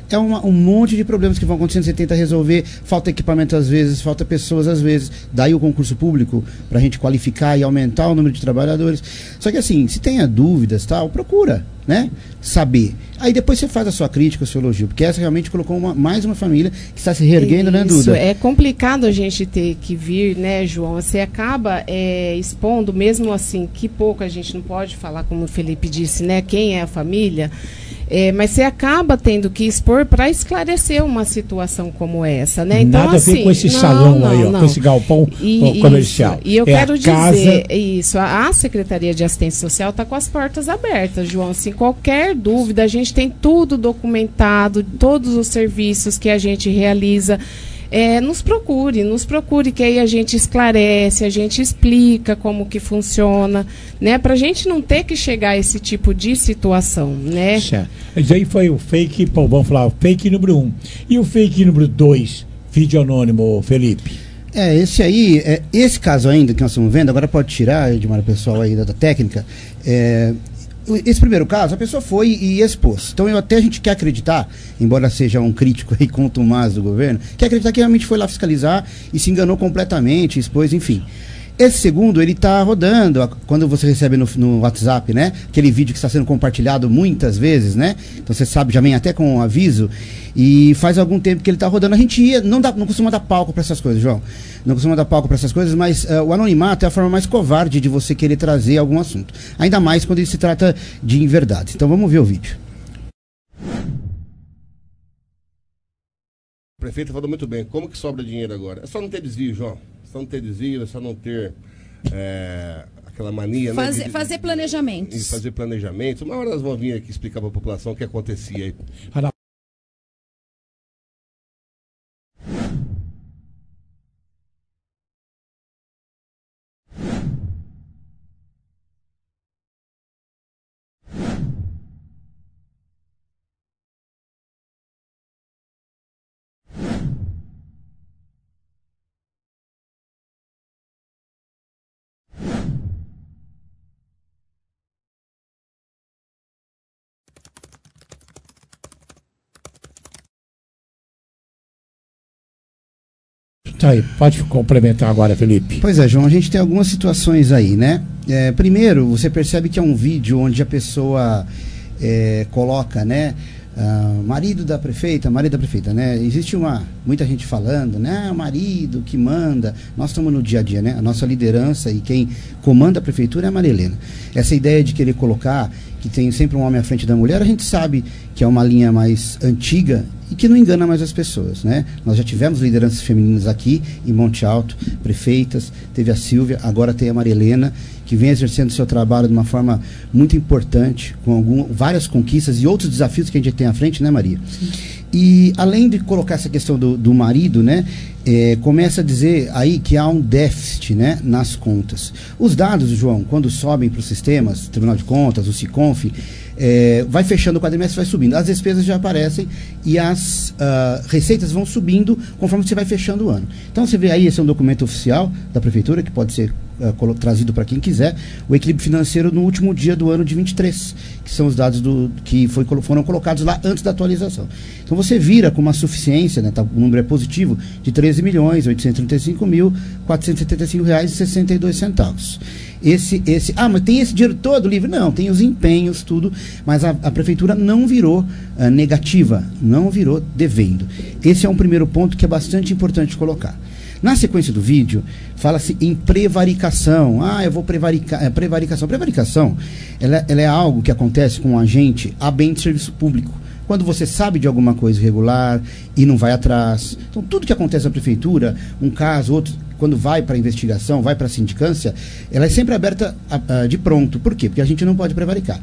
É uma, um monte de problemas que vão acontecendo, você tenta resolver, falta equipamento às vezes, falta pessoas às vezes, daí o concurso público para a gente qualificar e aumentar o número de trabalhadores. Só que assim, se tenha dúvidas, tal, procura, né? Saber. Aí depois você faz a sua crítica, o seu elogio, porque essa realmente colocou uma, mais uma família que está se reerguendo, né, Duda? Isso, é complicado a gente ter que vir, né, João? Você acaba é, expondo, mesmo assim, que pouco a gente não pode falar, como o Felipe disse, né, quem é a família, é, mas você acaba tendo que expor para esclarecer uma situação como essa, né? Então, nada assim, a ver com esse não, salão não, aí, ó, não. com esse galpão E, comercial. Isso. E eu é quero dizer, casa... isso, a, a Secretaria de Assistência Social está com as portas abertas, João. Assim, qualquer dúvida, a gente tem tudo documentado, todos os serviços que a gente realiza. É, nos procure, nos procure, que aí a gente esclarece, a gente explica como que funciona, né? Para a gente não ter que chegar a esse tipo de situação, né? Certo. Mas aí foi o fake, pô, vamos falar, o fake número um. E o fake número dois, vídeo anônimo, Felipe? É, esse aí, é, esse caso ainda que nós estamos vendo, agora pode tirar, Edmar, pessoal aí da, da técnica, é... Esse primeiro caso, a pessoa foi e expôs. Então, eu, até a gente quer acreditar, embora seja um crítico aí contumaz do governo, quer acreditar que realmente foi lá fiscalizar e se enganou completamente, expôs, enfim. Esse segundo, ele está rodando, a, quando você recebe no, no WhatsApp, né? Aquele vídeo que está sendo compartilhado muitas vezes, né? Então, você sabe, já vem até com um aviso. E faz algum tempo que ele está rodando. A gente ia, não, dá, não costuma dar palco para essas coisas, João. Não costuma dar palco para essas coisas, mas uh, o anonimato é a forma mais covarde de você querer trazer algum assunto. Ainda mais quando ele se trata de inverdades. Então vamos ver o vídeo. O prefeito falou muito bem. Como que sobra dinheiro agora? É só não ter desvio, João. É só não ter desvio, é só não ter é, aquela mania, fazer, né? De, fazer planejamentos. De fazer planejamentos. Uma hora nós vamos vir aqui explicar para a população o que acontecia aí. Tá aí, pode complementar agora, Felipe. Pois é, João, a gente tem algumas situações aí, né? É, primeiro, você percebe que é um vídeo onde a pessoa é, coloca, né? Uh, marido da prefeita, marido da prefeita, né? Existe uma, muita gente falando, né? O marido que manda. Nós estamos no dia a dia, né? A nossa liderança e quem comanda a prefeitura é a Maria Helena. Essa ideia de querer colocar que tem sempre um homem à frente da mulher, a gente sabe que é uma linha mais antiga e que não engana mais as pessoas, né? Nós já tivemos lideranças femininas aqui em Monte Alto, prefeitas, teve a Silvia, agora tem a Maria Helena, que vem exercendo seu trabalho de uma forma muito importante, com algum, várias conquistas e outros desafios que a gente tem à frente, né, Maria? Sim. E além de colocar essa questão do, do marido, né, é, começa a dizer aí que há um déficit, né, nas contas. Os dados, João, quando sobem para os sistemas, Tribunal de Contas, o SICONF, é, vai fechando o quadrimestre, vai subindo. As despesas já aparecem e as uh, receitas vão subindo conforme você vai fechando o ano. Então você vê aí, esse é um documento oficial da Prefeitura, que pode ser uh, trazido para quem quiser, o equilíbrio financeiro no último dia do ano de vinte e três, que são os dados do, que foi, foram colocados lá antes da atualização. Então você vira com uma suficiência, né, tá, o número é positivo, de treze milhões oitocentos e trinta e cinco mil quatrocentos e setenta e cinco reais e sessenta e dois centavos. Esse, esse, ah, mas tem esse dinheiro todo livre? Não, tem os empenhos, tudo, mas a, a prefeitura não virou uh, negativa, não virou devendo. Esse é um primeiro ponto que é bastante importante colocar. Na sequência do vídeo, fala-se em prevaricação. Ah, eu vou prevaricar. É, prevaricação. Prevaricação, ela, ela é algo que acontece com um agente a bem de serviço público. Quando você sabe de alguma coisa irregular e não vai atrás. Então, tudo que acontece na prefeitura, um caso, outro, quando vai para a investigação, vai para a sindicância, ela é sempre aberta a, a, de pronto. Por quê? Porque a gente não pode prevaricar.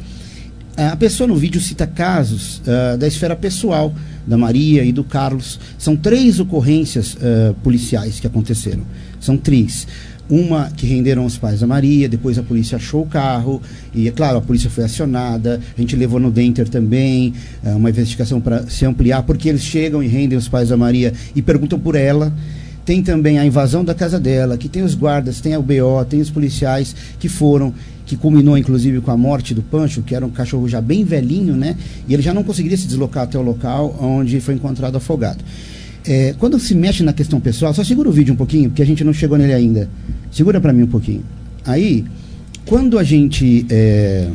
A pessoa no vídeo cita casos uh, da esfera pessoal da Maria e do Carlos. São três ocorrências uh, policiais que aconteceram. São três. Uma que renderam os pais da Maria, depois a polícia achou o carro, e é claro, a polícia foi acionada, a gente levou no Denter também, uh, uma investigação para se ampliar, porque eles chegam e rendem os pais da Maria e perguntam por ela. Tem também a invasão da casa dela, que tem os guardas, tem a U B O, tem os policiais que foram que culminou inclusive com a morte do Pancho, que era um cachorro já bem velhinho, né? E ele já não conseguiria se deslocar até o local onde foi encontrado afogado. É, quando se mexe na questão pessoal, só segura o vídeo um pouquinho, porque a gente não chegou nele ainda. Segura para mim um pouquinho. Aí, quando a gente é,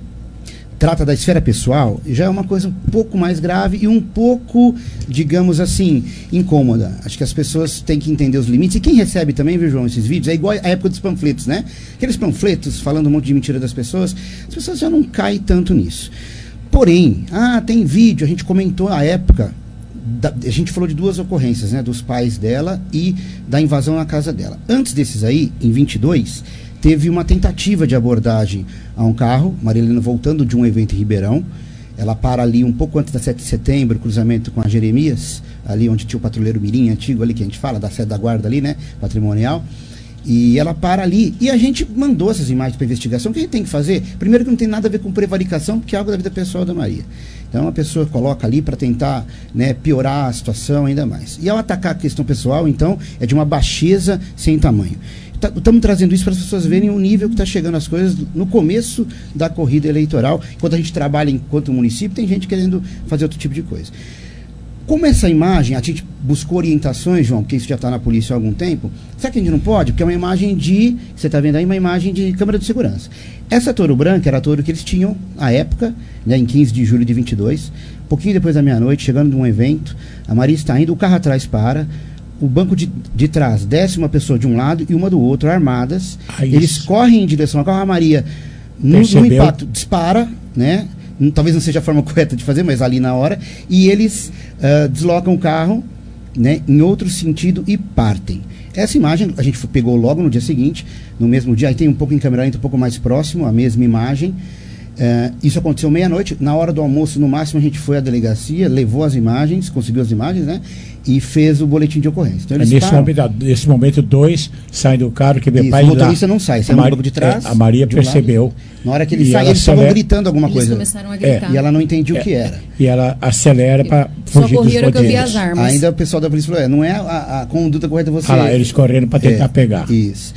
trata da esfera pessoal, já é uma coisa um pouco mais grave e um pouco, digamos assim, incômoda. Acho que as pessoas têm que entender os limites. E quem recebe também, viu, João, esses vídeos, é igual a época dos panfletos, né? Aqueles panfletos falando um monte de mentira das pessoas, as pessoas já não caem tanto nisso. Porém, ah, tem vídeo, a gente comentou a época, da, a gente falou de duas ocorrências, né? Dos pais dela e da invasão na casa dela. Antes desses aí, em vinte e dois, teve uma tentativa de abordagem a um carro, Maria Helena voltando de um evento em Ribeirão. Ela para ali um pouco antes da sete de setembro, cruzamento com a Jeremias, ali onde tinha o patrulheiro Mirim antigo ali, que a gente fala, da sede da guarda ali, né, patrimonial. E ela para ali, e a gente mandou essas imagens para investigação. O que a gente tem que fazer? Primeiro que não tem nada a ver com prevaricação, porque é algo da vida pessoal da Maria. Então a pessoa coloca ali para tentar, né, piorar a situação ainda mais. E ao atacar a questão pessoal, então, é de uma baixeza sem tamanho. Estamos trazendo isso para as pessoas verem o nível que está chegando as coisas no começo da corrida eleitoral. Enquanto a gente trabalha enquanto município, tem gente querendo fazer outro tipo de coisa. Como essa imagem, a gente buscou orientações, João, porque isso já está na polícia há algum tempo, será que a gente não pode? Porque é uma imagem de, você está vendo aí, uma imagem de câmera de segurança. Essa touro branca era a touro que eles tinham à época, né, em quinze de julho de vinte e dois, um pouquinho depois da meia-noite, chegando de um evento, a Maria está indo, o carro atrás para, o banco de, de trás desce uma pessoa de um lado e uma do outro, armadas. Ah, eles correm em direção ao carro. A Maria, no, no impacto, dispara, né? Talvez não seja a forma correta de fazer, mas ali na hora. E eles uh, deslocam o carro, né, em outro sentido e partem. Essa imagem a gente pegou logo no dia seguinte, no mesmo dia. Aí tem um pouco em câmera lenta, um pouco mais próximo, a mesma imagem. Uh, isso aconteceu meia-noite. Na hora do almoço, no máximo, a gente foi à delegacia, levou as imagens, conseguiu as imagens, né? E fez o boletim de ocorrência. Então, é nesse, param... momento, nesse momento, dois saem do carro, que meu isso, pai... O motorista lá, não sai, sai no banco de trás. É, a Maria de um percebeu. Lado. Na hora que ele sai, eles estavam gritando alguma eles coisa. Começaram a gritar. É, e ela não entendia é, o que era. E ela acelera para fugir dos que eu vi as armas. Ainda o pessoal da polícia falou, é, não é a, a conduta correta você... Ah lá, eles correndo para tentar é, pegar. Isso.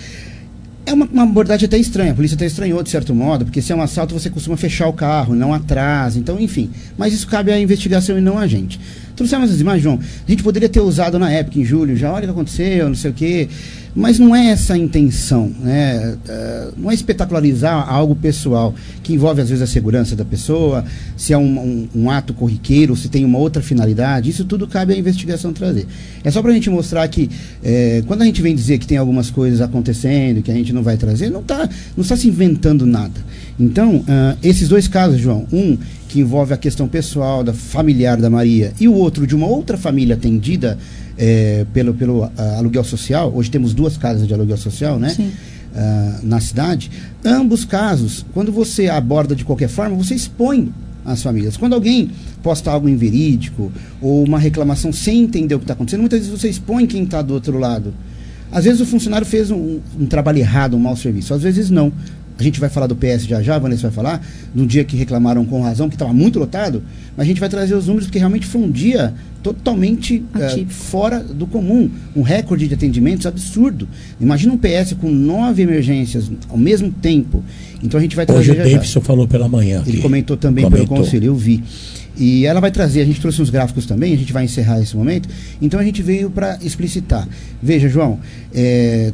É uma, uma abordagem até estranha, a polícia até estranhou de certo modo, porque se é um assalto você costuma fechar o carro, não atrás, então enfim. Mas isso cabe à investigação e não a gente. Trouxemos essas imagens, João, a gente poderia ter usado na época, em julho, já olha o que aconteceu, não sei o quê, mas não é essa a intenção, né? Uh, não é espetacularizar algo pessoal, que envolve às vezes a segurança da pessoa, se é um, um, um ato corriqueiro, se tem uma outra finalidade, isso tudo cabe à investigação trazer. É só para a gente mostrar que, eh, quando a gente vem dizer que tem algumas coisas acontecendo, que a gente não vai trazer, não está não tá se inventando nada. Então, uh, esses dois casos, João, um que envolve a questão pessoal, da familiar da Maria, e o outro de uma outra família atendida é, pelo, pelo uh, aluguel social. Hoje temos duas casas de aluguel social, né? Sim. Uh, na cidade. Ambos casos, quando você aborda de qualquer forma, você expõe as famílias. Quando alguém posta algo inverídico ou uma reclamação sem entender o que está acontecendo, muitas vezes você expõe quem está do outro lado. Às vezes o funcionário fez um, um trabalho errado, um mau serviço. Às vezes não. A gente vai falar do P S já já, a Vanessa vai falar, no dia que reclamaram com razão, que estava muito lotado, mas a gente vai trazer os números, porque realmente foi um dia totalmente uh, fora do comum, um recorde de atendimentos absurdo. Imagina um P S com nove emergências ao mesmo tempo. Então a gente vai trazer Hoje já o Davidson já. falou pela manhã. Ele comentou também comentou. pelo conselho, eu vi. E ela vai trazer, a gente trouxe uns gráficos também, a gente vai encerrar esse momento, então a gente veio para explicitar. Veja, João, é...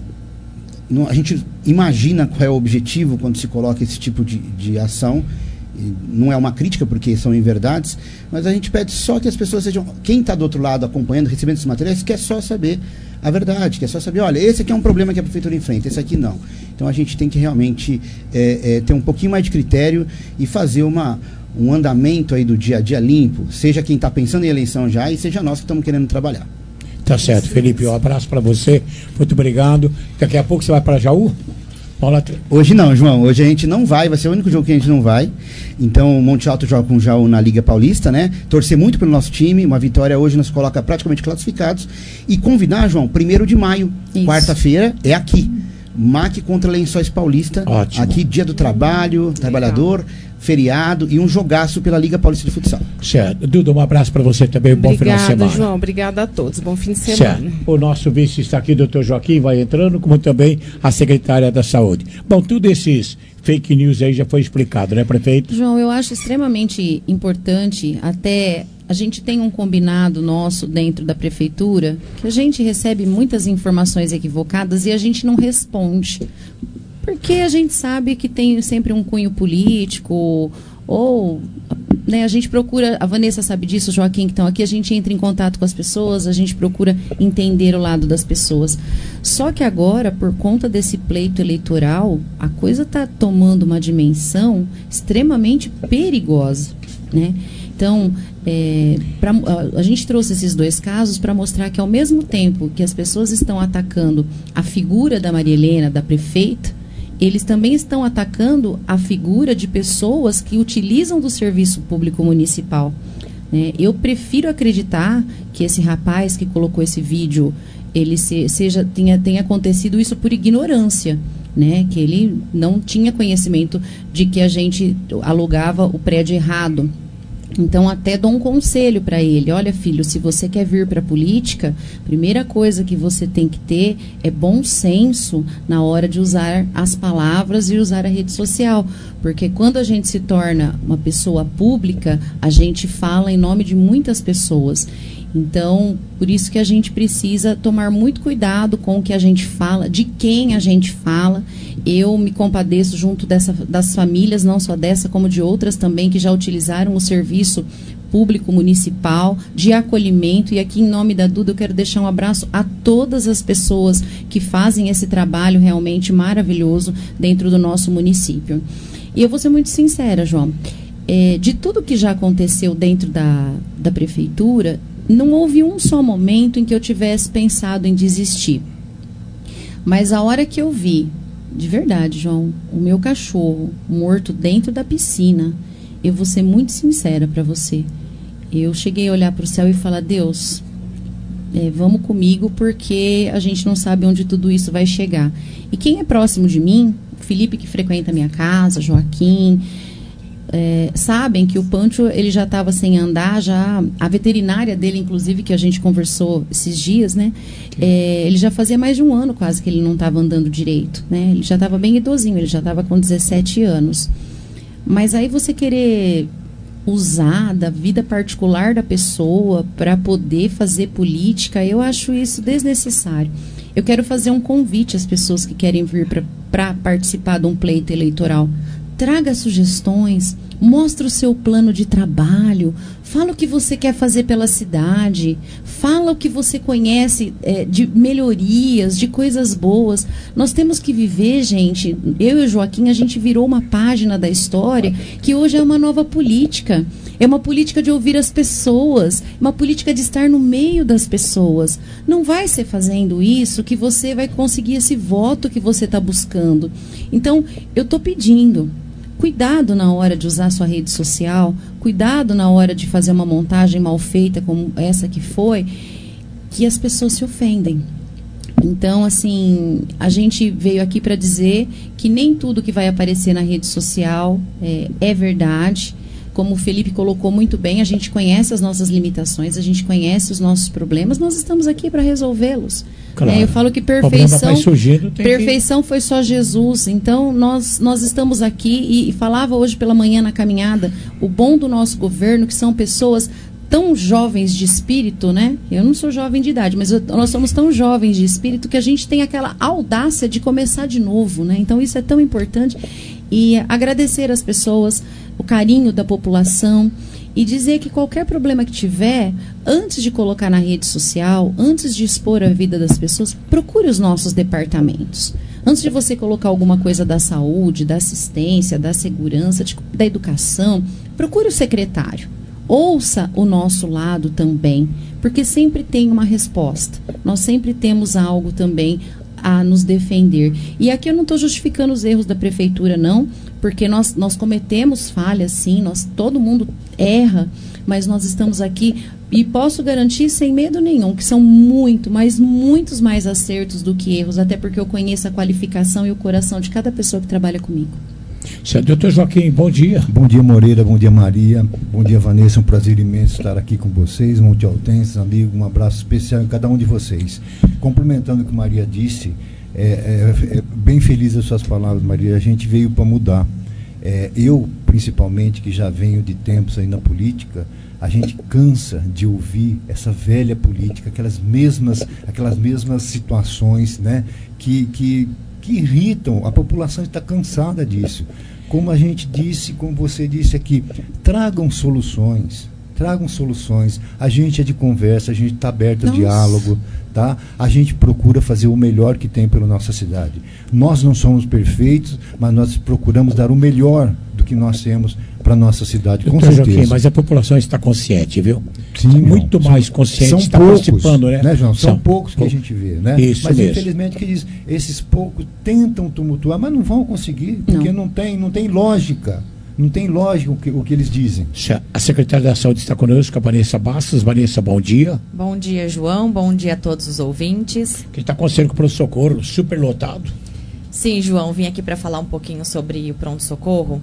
a gente imagina qual é o objetivo quando se coloca esse tipo de, de ação. Não é uma crítica, porque são inverdades, mas a gente pede só que as pessoas sejam... Quem está do outro lado acompanhando, recebendo esses materiais, quer só saber a verdade, quer só saber, olha, esse aqui é um problema que a prefeitura enfrenta, esse aqui não. Então a gente tem que realmente é, é, ter um pouquinho mais de critério e fazer uma, um andamento aí do dia a dia limpo, seja quem está pensando em eleição já e seja nós que estamos querendo trabalhar. Tá certo, Felipe, um abraço para você, muito obrigado. Daqui a pouco você vai para Jaú? Paula... Hoje não, João, hoje a gente não vai, vai ser o único jogo que a gente não vai. Então o Monte Alto joga com o Jaú na Liga Paulista, né? Torcer muito pelo nosso time, uma vitória hoje nos coloca praticamente classificados. E convidar, João, primeiro de maio, quarta-feira, é aqui. M A C contra Lençóis Paulista. Ótimo. Aqui, Dia do Trabalho, Legal. Trabalhador, feriado e um jogaço pela Liga Paulista de Futsal. Certo. Duda, um abraço para você também, um bom final de semana. Obrigada, João. Obrigada a todos. Bom fim de semana. Certo. O nosso vice está aqui, doutor Joaquim, vai entrando, como também a secretária da Saúde. Bom, tudo esses fake news aí já foi explicado, né, prefeito? João, eu acho extremamente importante, até a gente tem um combinado nosso dentro da prefeitura, que a gente recebe muitas informações equivocadas e a gente não responde. Porque a gente sabe que tem sempre um cunho político, ou né, a gente procura, a Vanessa sabe disso, o Joaquim que estão aqui, a gente entra em contato com as pessoas, a gente procura entender o lado das pessoas. Só que agora, por conta desse pleito eleitoral, a coisa está tomando uma dimensão extremamente perigosa, né? Então, é, pra, a, a gente trouxe esses dois casos para mostrar que, ao mesmo tempo que as pessoas estão atacando a figura da Maria Helena, da prefeita, eles também estão atacando a figura de pessoas que utilizam do serviço público municipal. Né? Eu prefiro acreditar que esse rapaz que colocou esse vídeo, ele se, seja, tenha, tenha acontecido isso por ignorância, né? Que ele não tinha conhecimento de que a gente alugava o prédio errado. Então, até dou um conselho para ele. Olha, filho, se você quer vir para a política, primeira coisa que você tem que ter é bom senso na hora de usar as palavras e usar a rede social. Porque quando a gente se torna uma pessoa pública, a gente fala em nome de muitas pessoas. Então, por isso que a gente precisa tomar muito cuidado com o que a gente fala, de quem a gente fala. Eu me compadeço junto dessa, das famílias, não só dessa, como de outras também, que já utilizaram o serviço público municipal de acolhimento. E aqui, em nome da Duda, eu quero deixar um abraço a todas as pessoas que fazem esse trabalho realmente maravilhoso dentro do nosso município. E eu vou ser muito sincera, João. É, de tudo que já aconteceu dentro da, da prefeitura, não houve um só momento em que eu tivesse pensado em desistir. Mas a hora que eu vi, de verdade, João, o meu cachorro morto dentro da piscina, eu vou ser muito sincera para você. Eu cheguei a olhar para o céu e falar, Deus, é, vamos comigo, porque a gente não sabe onde tudo isso vai chegar. E quem é próximo de mim, Felipe, que frequenta a minha casa, Joaquim, É, sabem que o Pancho, ele já estava sem andar, já a veterinária dele, inclusive, que a gente conversou esses dias, né? É, ele já fazia mais de um ano quase que ele não estava andando direito, né? Ele já estava bem idosinho, ele já estava com dezessete anos. Mas aí você querer usar da vida particular da pessoa para poder fazer política, eu acho isso desnecessário. Eu quero fazer um convite às pessoas que querem vir para participar de um pleito eleitoral. Traga sugestões, mostre o seu plano de trabalho, fala o que você quer fazer pela cidade, fala o que você conhece é, de melhorias, de coisas boas. Nós temos que viver, gente, eu e o Joaquim, a gente virou uma página da história que hoje é uma nova política. É uma política de ouvir as pessoas, uma política de estar no meio das pessoas. Não vai ser fazendo isso que você vai conseguir esse voto que você está buscando. Então, eu estou pedindo, cuidado na hora de usar sua rede social, cuidado na hora de fazer uma montagem mal feita como essa que foi, que as pessoas se ofendem. Então, assim, a gente veio aqui para dizer que nem tudo que vai aparecer na rede social é, é verdade. Como o Felipe colocou muito bem, a gente conhece as nossas limitações, a gente conhece os nossos problemas, nós estamos aqui para resolvê-los. Claro. É, eu falo que perfeição, surgindo, perfeição que... foi só Jesus. Então, nós, nós estamos aqui e, e falava hoje pela manhã na caminhada, o bom do nosso governo, que são pessoas tão jovens de espírito, né? Eu não sou jovem de idade, mas eu, nós somos tão jovens de espírito que a gente tem aquela audácia de começar de novo, né? Então, isso é tão importante. E agradecer às pessoas, o carinho da população, e dizer que qualquer problema que tiver, antes de colocar na rede social, antes de expor a vida das pessoas, procure os nossos departamentos. Antes de você colocar alguma coisa da saúde, da assistência, da segurança, de, da educação, procure o secretário. Ouça o nosso lado também, porque sempre tem uma resposta. Nós sempre temos algo também a nos defender. E aqui eu não estou justificando os erros da prefeitura, não, porque nós, nós cometemos falhas, sim, nós, todo mundo erra, mas nós estamos aqui e posso garantir sem medo nenhum que são muito, mas muitos mais acertos do que erros, até porque eu conheço a qualificação e o coração de cada pessoa que trabalha comigo. Senhor doutor Joaquim, bom dia. Bom dia, Moreira, bom dia, Maria, bom dia, Vanessa, um prazer imenso estar aqui com vocês, Montealtenses, amigo, um abraço especial em cada um de vocês. Complementando o que Maria disse, é, é, é bem feliz as suas palavras, Maria, a gente veio para mudar. É, eu, principalmente, que já venho de tempos aí na política, a gente cansa de ouvir essa velha política, aquelas mesmas, aquelas mesmas situações, né, que, que, que irritam, a população está cansada disso. Como a gente disse, como você disse aqui, tragam soluções, tragam soluções, a gente é de conversa, a gente está aberto ao diálogo, tá? A gente procura fazer o melhor que tem pela nossa cidade. Nós não somos perfeitos, mas nós procuramos dar o melhor do que nós temos para a nossa cidade, com doutor certeza. Joaquim, mas a população está consciente, viu? Sim, muito não, mais são, consciente, são está poucos, participando, né? né, João? São, São poucos que poucos. a gente vê, né? Isso mas mesmo. infelizmente que diz, esses poucos tentam tumultuar, mas não vão conseguir, porque não, não, tem, não tem lógica. Não tem lógica o que, o que eles dizem. A secretária da Saúde está conosco, a Vanessa Bastos. Vanessa, bom dia. Bom dia, João. Bom dia a todos os ouvintes. Que está acontecendo com o pronto-socorro, super lotado. Sim, João, vim aqui para falar um pouquinho sobre o pronto-socorro.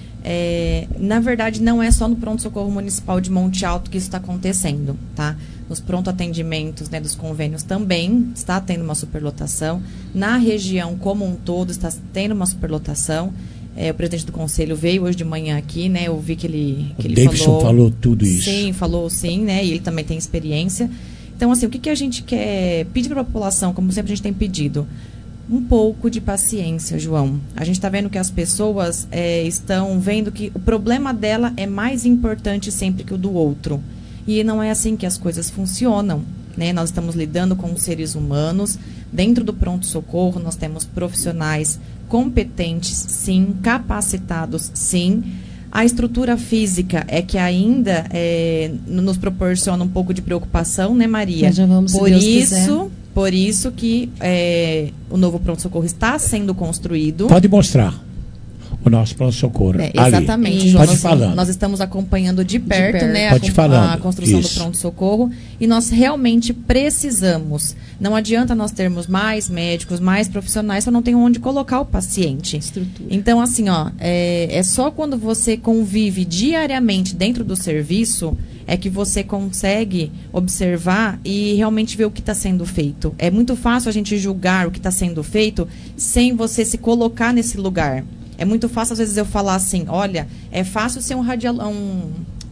É, na verdade, não é só no pronto-socorro municipal de Monte Alto que isso está acontecendo, tá? Nos pronto-atendimentos, né, dos convênios também está tendo uma superlotação. Na região como um todo está tendo uma superlotação. É, o presidente do conselho veio hoje de manhã aqui, né? Eu vi que ele, que o ele Davidson falou, falou tudo isso. Sim, falou sim, né? E ele também tem experiência. Então, assim, o que, que a gente quer pedir para a população, como sempre a gente tem pedido? Um pouco de paciência, João. A gente está vendo que as pessoas é, estão vendo que o problema dela é mais importante sempre que o do outro. E não é assim que as coisas funcionam, né? Nós estamos lidando com seres humanos. Dentro do pronto-socorro, nós temos profissionais competentes, sim, capacitados, sim. A estrutura física é que ainda é, nos proporciona um pouco de preocupação, né, Maria? Mas já vamos, por se Deus isso, quiser. por isso que é, o novo pronto-socorro está sendo construído. Pode mostrar o nosso pronto-socorro. É, exatamente, ali. João. Pode nós, falando. nós estamos acompanhando de perto, de perto. né, Pode a, falando. a construção Isso. do pronto-socorro, e nós realmente precisamos. Não adianta nós termos mais médicos, mais profissionais, só não tem onde colocar o paciente. Estrutura. Então, assim, ó, é, é só quando você convive diariamente dentro do serviço é que você consegue observar e realmente ver o que está sendo feito. É muito fácil a gente julgar o que está sendo feito sem você se colocar nesse lugar. É muito fácil, às vezes, eu falar assim, olha, é fácil ser um, radiolo, um,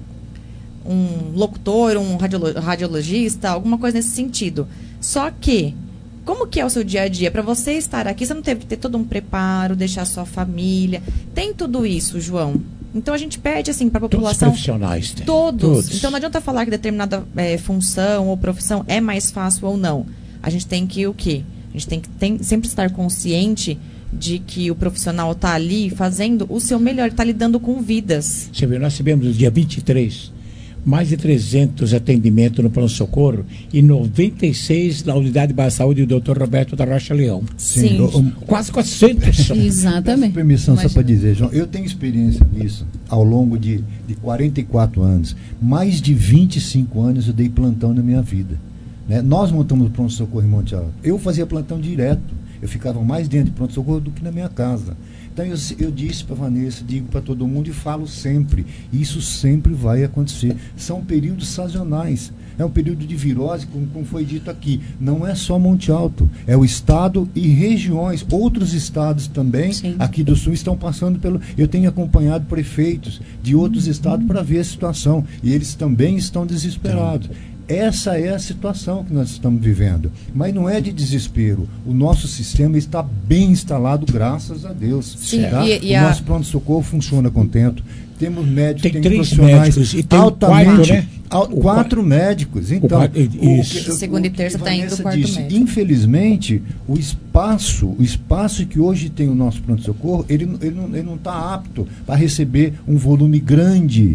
um locutor, um radiolo, radiologista, alguma coisa nesse sentido. Só que, como que é o seu dia a dia? Para você estar aqui, você não teve que ter todo um preparo, deixar a sua família. Tem tudo isso, João. Então, a gente pede, assim, para a população... Todos os profissionais têm. Todos. Todos. Então, não adianta falar que determinada é, função ou profissão é mais fácil ou não. A gente tem que o quê? A gente tem que tem, sempre estar consciente de que o profissional está ali fazendo o seu melhor, está lidando com vidas. Você viu, nós tivemos no dia vinte e três mais de trezentos atendimentos no pronto-socorro e noventa e seis na unidade de saúde do doutor Roberto da Rocha Leão. Sim. Sim. Um, Quase quatrocentos. Exatamente. Permissão só para dizer, João, eu tenho experiência nisso ao longo de, de quarenta e quatro anos. Mais de vinte e cinco anos eu dei plantão na minha vida. Né? Nós montamos o pronto-socorro em Monte Alto. Eu fazia plantão direto. Eu ficava mais dentro de pronto-socorro do que na minha casa. Então eu, eu disse para a Vanessa, digo para todo mundo e falo sempre, isso sempre vai acontecer. São períodos sazonais. É um período de virose, como, como foi dito aqui. Não é só Monte Alto, é o estado e regiões. Outros estados também, Sim. aqui do sul, estão passando pelo... Eu tenho acompanhado prefeitos de outros estados para ver a situação. E eles também estão desesperados. Essa é a situação que nós estamos vivendo. Mas não é de desespero. O nosso sistema está bem instalado, graças a Deus. Sim, tá? e, e o a... nosso pronto-socorro funciona contento. Temos médicos, tem, tem três profissionais médicos e tem altamente, quatro, né? Al, quatro quatro médicos. Então, o, isso. O, o, segunda e terça está indo o quarto disse, médico. Infelizmente, o espaço, o espaço que hoje tem o nosso pronto-socorro, ele, ele não está apto para receber um volume grande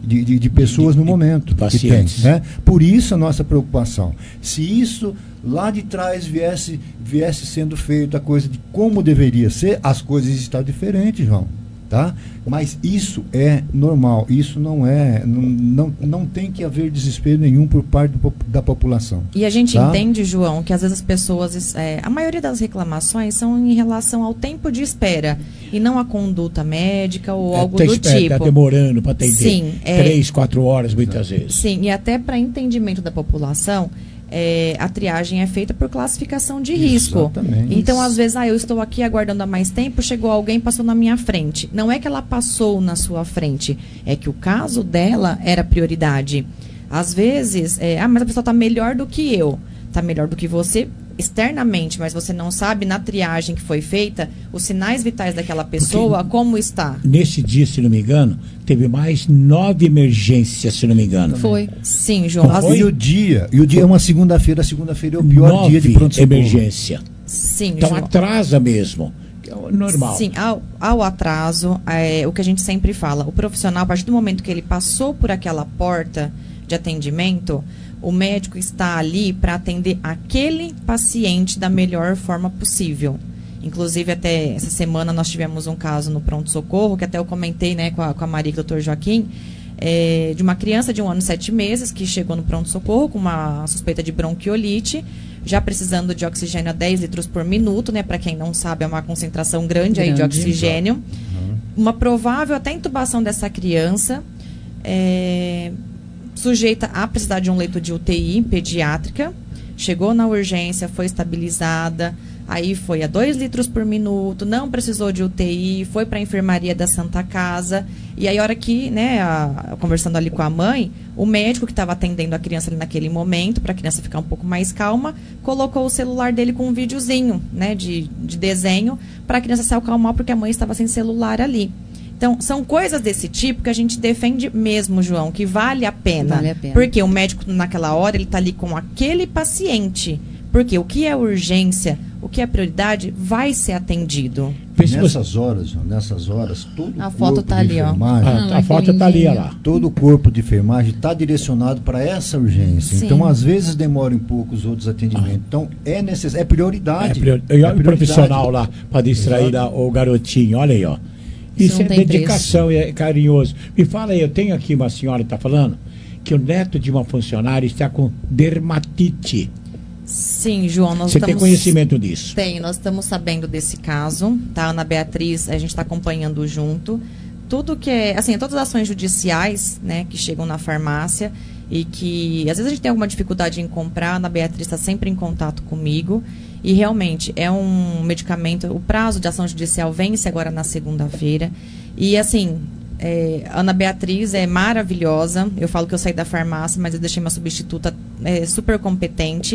de, de, de pessoas de, no momento pacientes. que tem, né? Por isso a nossa preocupação. Se isso lá de trás viesse, viesse sendo feito a coisa de como deveria ser, as coisas estão diferentes, João. Tá? Mas isso é normal, isso não é, não, não, não tem que haver desespero nenhum por parte do, da população. E a gente tá? entende, João, que às vezes as pessoas, é, a maioria das reclamações são em relação ao tempo de espera e não à conduta médica ou é, algo tá do espera, tipo. Está demorando para atender. Sim, é, Três, quatro horas muitas vezes. Sim, e até para entendimento da população, É, a triagem é feita por classificação de risco. Exatamente. Então, às vezes, ah, eu estou aqui aguardando há mais tempo, chegou alguém, passou na minha frente. Não é que ela passou na sua frente, é que o caso dela era prioridade. Às vezes, é, ah, mas a pessoa está melhor do que eu. Está melhor do que você externamente, mas você não sabe na triagem que foi feita os sinais vitais daquela pessoa, porque como está. Nesse dia, se não me engano, teve mais nove emergências, se não me engano. Foi. Sim, João. Então, foi? E o dia? E o dia é uma segunda-feira, a segunda-feira é o pior nove dia de pronto-socorro. Emergência. Sim, então João. atrasa mesmo. É normal. Sim, ao, ao atraso, é, o que a gente sempre fala, o profissional, a partir do momento que ele passou por aquela porta de atendimento, o médico está ali para atender aquele paciente da melhor forma possível. Inclusive, até essa semana nós tivemos um caso no pronto-socorro, que até eu comentei, né, com a, com a Maria e com o doutor Joaquim, é, de uma criança de um ano e sete meses que chegou no pronto-socorro com uma suspeita de bronquiolite, já precisando de oxigênio a dez litros por minuto, né? Para quem não sabe, é uma concentração grande, grande aí de oxigênio. Uhum. Uma provável até intubação dessa criança, é, sujeita a precisar de um leito de U T I pediátrica, chegou na urgência, foi estabilizada, aí foi a dois litros por minuto, não precisou de U T I, foi para a enfermaria da Santa Casa, e aí a hora que, né, a, conversando ali com a mãe, o médico que estava atendendo a criança ali naquele momento, para a criança ficar um pouco mais calma, colocou o celular dele com um videozinho, né, de, de desenho, para a criança se acalmar, porque a mãe estava sem celular ali. Então, são coisas desse tipo que a gente defende mesmo, João, que vale a pena. Vale a pena. Porque o médico, naquela hora, ele está ali com aquele paciente. Porque o que é urgência, o que é prioridade, vai ser atendido. Nessas horas, João, nessas horas, todo a o foto corpo tá de ali, enfermagem... Ó. Ah, a foto está ali, ó lá. Todo o corpo de enfermagem está direcionado para essa urgência. Sim. Então, às vezes, demora um pouco os outros atendimentos. Ah. Então, é necessário, é prioridade. É priori... é prioridade. O profissional lá, para distrair lá, o garotinho, olha aí, ó. Isso, Isso é dedicação, preço. É carinhoso. Me fala aí, eu tenho aqui uma senhora que está falando que o neto de uma funcionária está com dermatite. Sim, João, nós Você estamos... tem conhecimento disso? Tem, nós estamos sabendo desse caso, tá? Ana Beatriz, a gente está acompanhando junto. Tudo que é, assim, todas as ações judiciais, né, que chegam na farmácia e que, às vezes a gente tem alguma dificuldade em comprar, a Ana Beatriz está sempre em contato comigo. E realmente é um medicamento, o prazo de ação judicial vence agora na segunda-feira. E assim, é, Ana Beatriz é maravilhosa. Eu falo que eu saí da farmácia, mas eu deixei uma substituta é, super competente.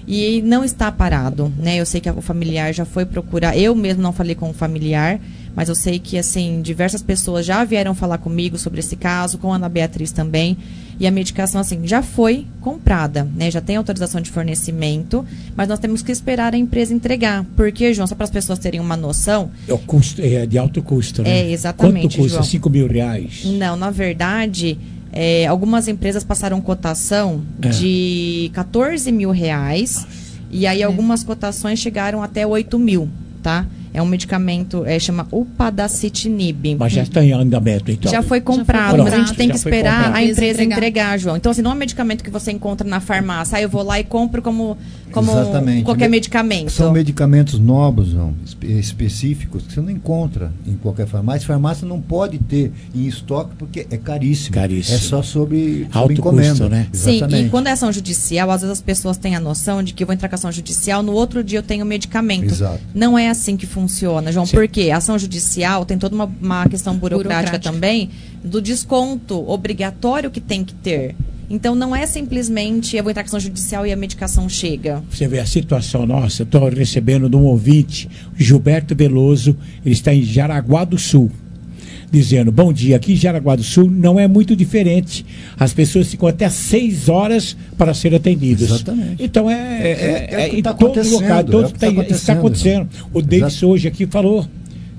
E não está parado, né? Eu sei que o familiar já foi procurar. Eu mesmo não falei com o familiar, mas eu sei que, assim, diversas pessoas já vieram falar comigo sobre esse caso, com a Ana Beatriz também. E a medicação, assim, já foi comprada, né? Já tem autorização de fornecimento, mas nós temos que esperar a empresa entregar. Porque, João, só para as pessoas terem uma noção... É, o custo, é de alto custo, né? É, exatamente, Quanto custa? João? cinco mil reais? Não, na verdade... É, algumas empresas passaram cotação é. de quatorze mil reais. Nossa. E aí é. algumas cotações chegaram até oito mil, tá? É um medicamento, é, chama Upadacitinib. Mas já está em andamento, então. Já foi comprado, já foi comprado. Mas a gente tem já que esperar a empresa entregar. entregar, João. Então, assim, não é um medicamento que você encontra na farmácia. Aí eu vou lá e compro como, como qualquer medicamento. São medicamentos novos, João, específicos, que você não encontra em qualquer farmácia. Farmácia não pode ter em estoque porque é caríssimo. Caríssimo. É só sobre, sobre alto encomenda. Custo, né? Sim, e quando é ação judicial, às vezes as pessoas têm a noção de que eu vou entrar com ação judicial, no outro dia eu tenho medicamento. Exato. Não é assim que funciona, João. Sim. Porque a ação judicial tem toda uma, uma questão burocrática, burocrática também do desconto obrigatório que tem que ter. Então, não é simplesmente eu vou entrar com ação judicial e a medicação chega. Você vê a situação nossa, eu estou recebendo de um ouvinte, Gilberto Veloso, ele está em Jaraguá do Sul, dizendo, bom dia, aqui em Jaraguá do Sul não é muito diferente. As pessoas ficam até seis horas para ser atendidas. Exatamente. Então, é, é, é, é, é em tá todo lugar, todo é tá está acontecendo. O Davis hoje aqui falou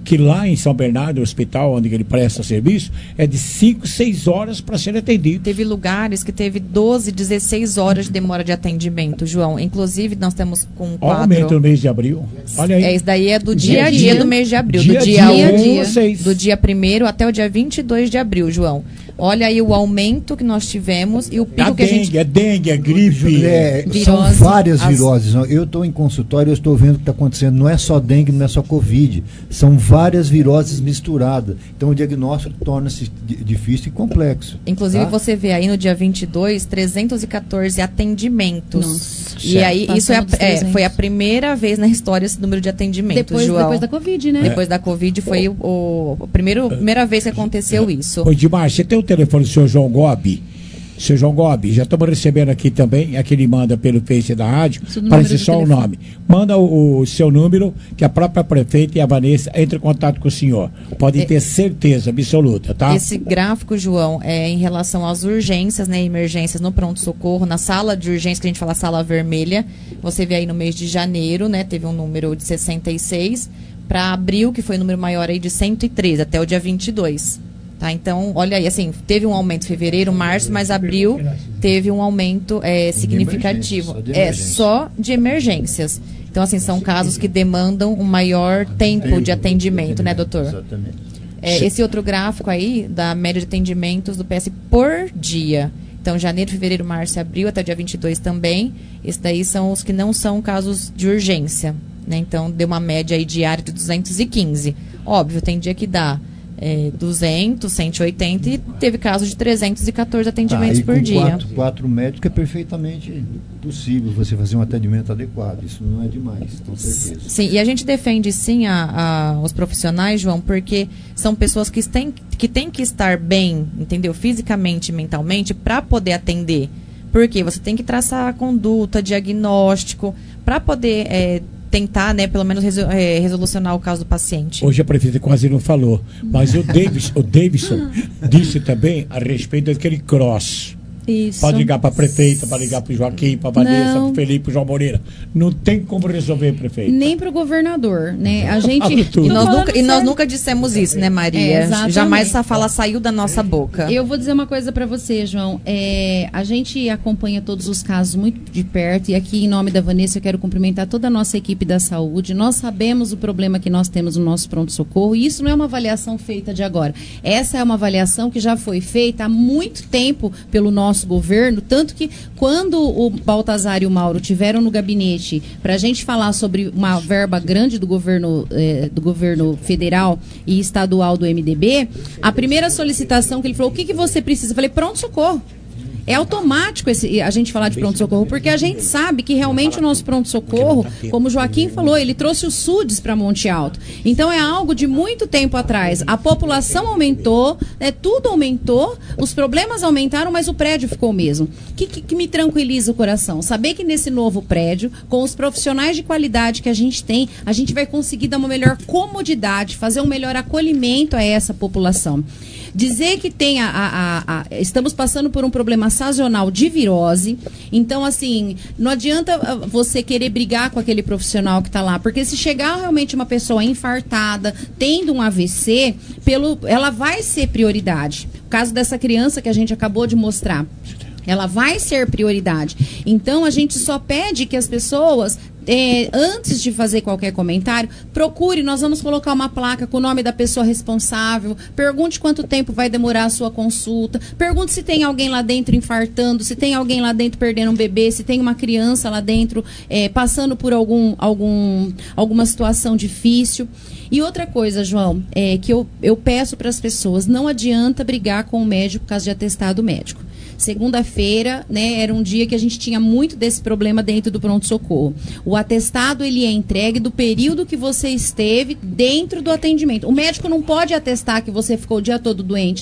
que lá em São Bernardo, o hospital onde ele presta serviço, é de cinco, seis horas para ser atendido. Teve lugares que teve doze, dezesseis horas de demora de atendimento, João. Inclusive, nós temos com quatro... Aumento no mês de abril. Olha aí. É, isso daí é do dia a dia, dia do mês de abril. Dia do dia um, um, do dia primeiro até o dia vinte e dois de abril, João. Olha aí o aumento que nós tivemos e o pico a que dengue, a gente... É dengue, é gripe. É, são várias viroses. As... Eu estou em consultório, eu estou vendo o que está acontecendo. Não é só dengue, não é só Covid. São várias viroses misturadas. Então o diagnóstico torna-se difícil e complexo. Inclusive tá? Você vê aí no dia vinte e dois, trezentos e quatorze atendimentos. Nossa, e certo. Aí isso é, a, é, foi a primeira vez na história esse número de atendimentos, depois, João. Depois da Covid, né? Depois da Covid foi oh. o, o primeiro, primeira vez que aconteceu isso. Ô, Dimar, você tem o telefone do senhor João Gobi? Seu João Gobi, já estamos recebendo aqui também, aqui ele manda pelo Face da rádio, parece só o nome. Manda o, o seu número, que a própria prefeita e a Vanessa entram em contato com o senhor. Podem é, ter certeza absoluta, tá? Esse gráfico, João, é em relação às urgências, né, emergências no pronto-socorro, na sala de urgência, que a gente fala sala vermelha, você vê aí no mês de janeiro, né, teve um número de sessenta e seis, para abril, que foi o número maior aí de cento e treze, até o dia vinte e dois. Tá, então, olha aí, assim, teve um aumento em fevereiro, março, mas abril teve um aumento é, significativo. Só é só de emergências. Então, assim, são casos que demandam um maior tempo de atendimento, né, doutor? Exatamente. É, esse outro gráfico aí, da média de atendimentos do P S por dia. Então, janeiro, fevereiro, março e abril, até o dia vinte e dois também. Esses daí são os que não são casos de urgência, né? Então, deu uma média aí diária de duzentos e quinze. Óbvio, tem dia que dá É, duzentos, cento e oitenta e teve caso de trezentos e quatorze atendimentos tá, por com dia. Quatro, quatro médicos é perfeitamente possível você fazer um atendimento adequado. Isso não é demais, com certeza. Sim, e a gente defende sim a, a, os profissionais, João, porque são pessoas que têm que, têm que estar bem, entendeu? Fisicamente e mentalmente para poder atender. Porque você tem que traçar a conduta, diagnóstico, para poder é, tentar, né, pelo menos resol é, resolucionar o caso do paciente. Hoje a prefeita quase não falou, mas o Davis, o Davidson disse também a respeito daquele cross. Isso. Pode ligar para a prefeita, pode ligar para o Joaquim, para a Vanessa, para o Felipe, para o João Moreira. Não tem como resolver, prefeito. Nem para o governador, né? A gente... E nós, nunca, e nós nunca dissemos isso, né, Maria? É, jamais essa fala saiu da nossa boca. Eu vou dizer uma coisa para você, João. É, a gente acompanha todos os casos muito de perto e aqui, em nome da Vanessa, eu quero cumprimentar toda a nossa equipe da saúde. Nós sabemos o problema que nós temos no nosso pronto-socorro e isso não é uma avaliação feita de agora. Essa é uma avaliação que já foi feita há muito tempo pelo nosso governo, tanto que quando o Baltazar e o Mauro tiveram no gabinete para a gente falar sobre uma verba grande do governo, eh, do governo federal e estadual do M D B, a primeira solicitação que ele falou, o que, que você precisa? Eu falei, pronto-socorro. É automático esse, a gente falar de pronto-socorro, porque a gente sabe que realmente o nosso pronto-socorro, como o Joaquim falou, ele trouxe os S U D S para Monte Alto. Então é algo de muito tempo atrás. A população aumentou, né, tudo aumentou, os problemas aumentaram, mas o prédio ficou o mesmo. O que, que, que me tranquiliza o coração? Saber que nesse novo prédio, com os profissionais de qualidade que a gente tem, a gente vai conseguir dar uma melhor comodidade, fazer um melhor acolhimento a essa população. Dizer que tem a, a, a, a, estamos passando por um problema sazonal de virose, então assim, não adianta você querer brigar com aquele profissional que está lá, porque se chegar realmente uma pessoa infartada, tendo um A V C, pelo, ela vai ser prioridade. O caso dessa criança que a gente acabou de mostrar, ela vai ser prioridade. Então a gente só pede que as pessoas... É, antes de fazer qualquer comentário, procure, nós vamos colocar uma placa com o nome da pessoa responsável, pergunte quanto tempo vai demorar a sua consulta, pergunte se tem alguém lá dentro infartando, se tem alguém lá dentro perdendo um bebê, se tem uma criança lá dentro é, passando por algum, algum, alguma situação difícil. E outra coisa, João, é que eu, eu peço para as pessoas, não adianta brigar com o médico por causa de atestado médico. Segunda-feira, né, era um dia que a gente tinha muito desse problema dentro do pronto-socorro. O atestado, ele é entregue do período que você esteve dentro do atendimento. O médico não pode atestar que você ficou o dia todo doente.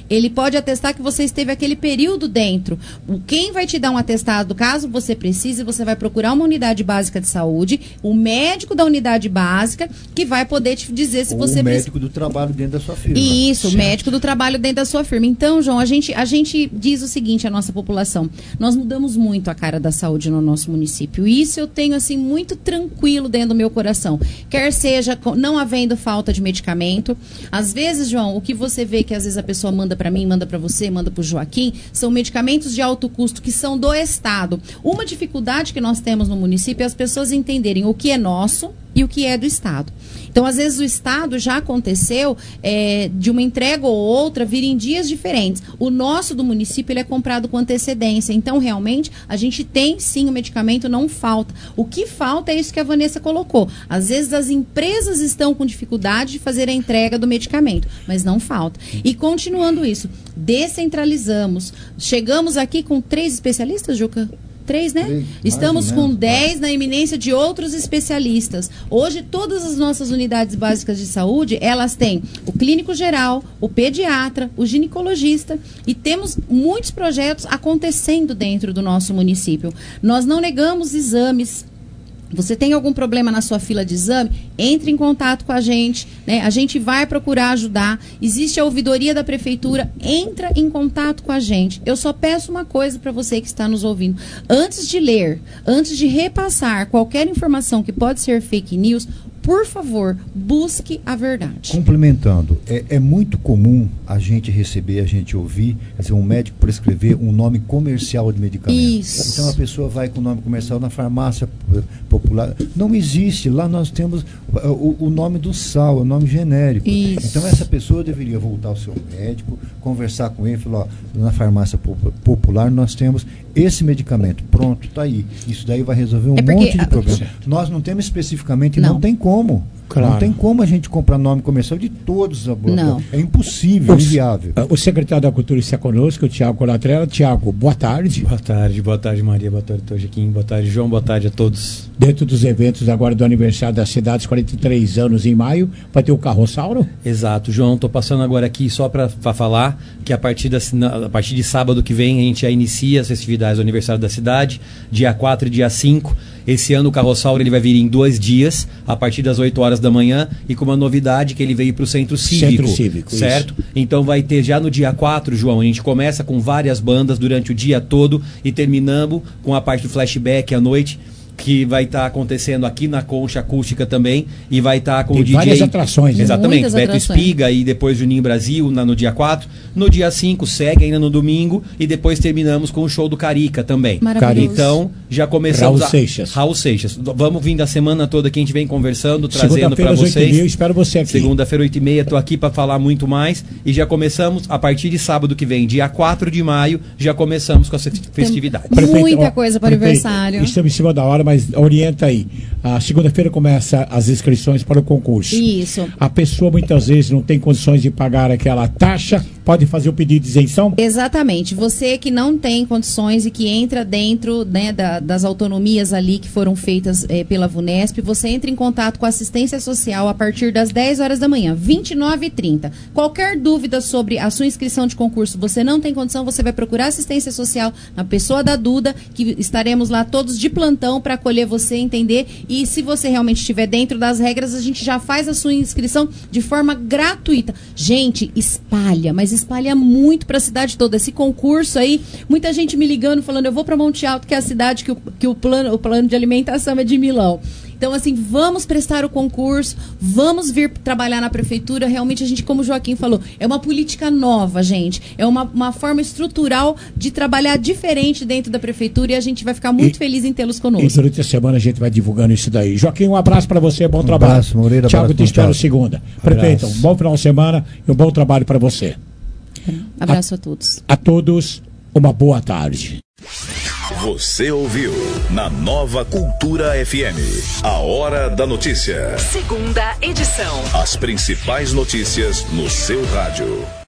ele pode atestar que você esteve aquele período dentro. O- Quem vai te dar um atestado, caso você precise, você vai procurar uma unidade básica de saúde, o médico da unidade básica, que vai poder te dizer se Ou você o precisa. médico do trabalho dentro da sua firma. Isso, o médico do trabalho dentro da sua firma. Então, João, a gente, a gente diz o seguinte à nossa população: nós mudamos muito a cara da saúde no nosso município. E isso eu tenho, assim, muito tranquilo dentro do meu coração. Quer seja com- não havendo falta de medicamento. Às vezes, João, o que você vê que às vezes a pessoa manda para mim, manda para você, manda para o Joaquim, são medicamentos de alto custo que são do Estado. Uma dificuldade que nós temos no município é as pessoas entenderem o que é nosso e o que é do Estado. Então, às vezes, o Estado já aconteceu é, de uma entrega ou outra vir em dias diferentes. O nosso do município ele é comprado com antecedência. Então, realmente, a gente tem sim o medicamento, não falta. O que falta é isso que a Vanessa colocou. Às vezes, as empresas estão com dificuldade de fazer a entrega do medicamento, mas não falta. E continuando isso, descentralizamos. Chegamos aqui com três especialistas, Juca? Três, né? Três, Estamos mais ou com menos, dez na iminência de outros especialistas. Hoje, todas as nossas unidades básicas de saúde, elas têm o clínico geral, o pediatra, o ginecologista, e temos muitos projetos acontecendo dentro do nosso município. Nós não negamos exames. Você tem algum problema na sua fila de exame? Entre em contato com a gente, né? A gente vai procurar ajudar. Existe a ouvidoria da prefeitura, entra em contato com a gente. Eu só peço uma coisa para você que está nos ouvindo. Antes de ler, antes de repassar qualquer informação que pode ser fake news, por favor, busque a verdade. Complementando, é, é muito comum a gente receber, a gente ouvir, quer dizer, um médico prescrever um nome comercial de medicamento. Isso. Então a pessoa vai com o nome comercial na farmácia eh, popular. Não existe. Lá nós temos uh, o, o nome do sal, o nome genérico. Isso. Então essa pessoa deveria voltar ao seu médico, conversar com ele, falar, ó, na farmácia po- popular nós temos esse medicamento. Pronto, tá aí. Isso daí vai resolver um É porque monte de a- problemas. Certo. Nós não temos especificamente, Não. não tem como. Claro. Não tem como a gente comprar nome comercial de todos os Não. É impossível, O- inviável. O secretário da Cultura está conosco, o Tiago Colatrella. Tiago, boa tarde. Boa tarde, boa tarde Maria, boa tarde Tojiquim, boa tarde João, boa tarde a todos. Dentro dos eventos agora do aniversário da cidade, quarenta e três anos em maio, vai ter o Carrossauro? Exato, João, estou passando agora aqui só para falar que a partir, da, a partir de sábado que vem a gente já inicia as festividades do aniversário da cidade, dia quatro e dia cinco. Esse ano o Carrossauro ele vai vir em dois dias, a partir das oito horas da manhã, e com uma novidade que ele veio para o Centro Cívico. Centro Cívico, certo? isso. Então vai ter já no dia quatro, João, a gente começa com várias bandas durante o dia todo e terminamos com a parte do flashback à noite, que vai estar acontecendo aqui na Concha Acústica também, e vai estar com Tem o D J... várias atrações, né? Exatamente, Muitas Beto atrações. Espiga e depois Juninho Brasil na, no dia quatro. No dia cinco segue ainda no domingo e depois terminamos com o show do Carica também. Maravilhoso. Então, já começamos... Raul a- Seixas. Raul Seixas. Vamos vir da semana toda que a gente vem conversando, trazendo Segunda-feira para às oito e meia, eu vocês. espero você aqui. Segunda-feira, oito e meia, estou aqui para falar muito mais. E já começamos, a partir de sábado que vem, dia quatro de maio, já começamos com as festividades. Muita Prefeito, ó, coisa para o prefeito, aniversário. Estamos em cima da hora, mas orienta aí. A segunda-feira começa as inscrições para o concurso. Isso. A pessoa muitas vezes não tem condições de pagar aquela taxa, pode fazer o pedido de isenção? Exatamente. Você que não tem condições e que entra dentro, né, da- das autonomias ali que foram feitas eh, pela VUNESP, você entra em contato com a assistência social a partir das dez horas da manhã, vinte e nove e trinta. Qualquer dúvida sobre a sua inscrição de concurso, você não tem condição, você vai procurar assistência social na pessoa da Duda, que estaremos lá todos de plantão para acolher você, entender. E se você realmente estiver dentro das regras, a gente já faz a sua inscrição de forma gratuita. Gente, espalha, mas espalha muito para a cidade toda. Esse concurso aí, muita gente me ligando, falando, eu vou para Monte Alto, que é a cidade que o, que o, plano, o plano de alimentação é de Milão. Então, assim, vamos prestar o concurso, vamos vir trabalhar na prefeitura. Realmente, a gente, como o Joaquim falou, é uma política nova, gente. É uma, uma forma estrutural de trabalhar diferente dentro da prefeitura e a gente vai ficar muito E- feliz em tê-los E conosco. durante a semana a gente vai divulgando isso daí. Joaquim, um abraço para você, bom Um trabalho. abraço, Moreira, Tiago, abraço, te espero Monte Alto. segunda. Prefeito, um bom final de semana e um bom trabalho para você. Abraço a todos. A todos, uma boa tarde. Você ouviu na Nova Cultura F M. A Hora da Notícia. Segunda edição. As principais notícias no seu rádio.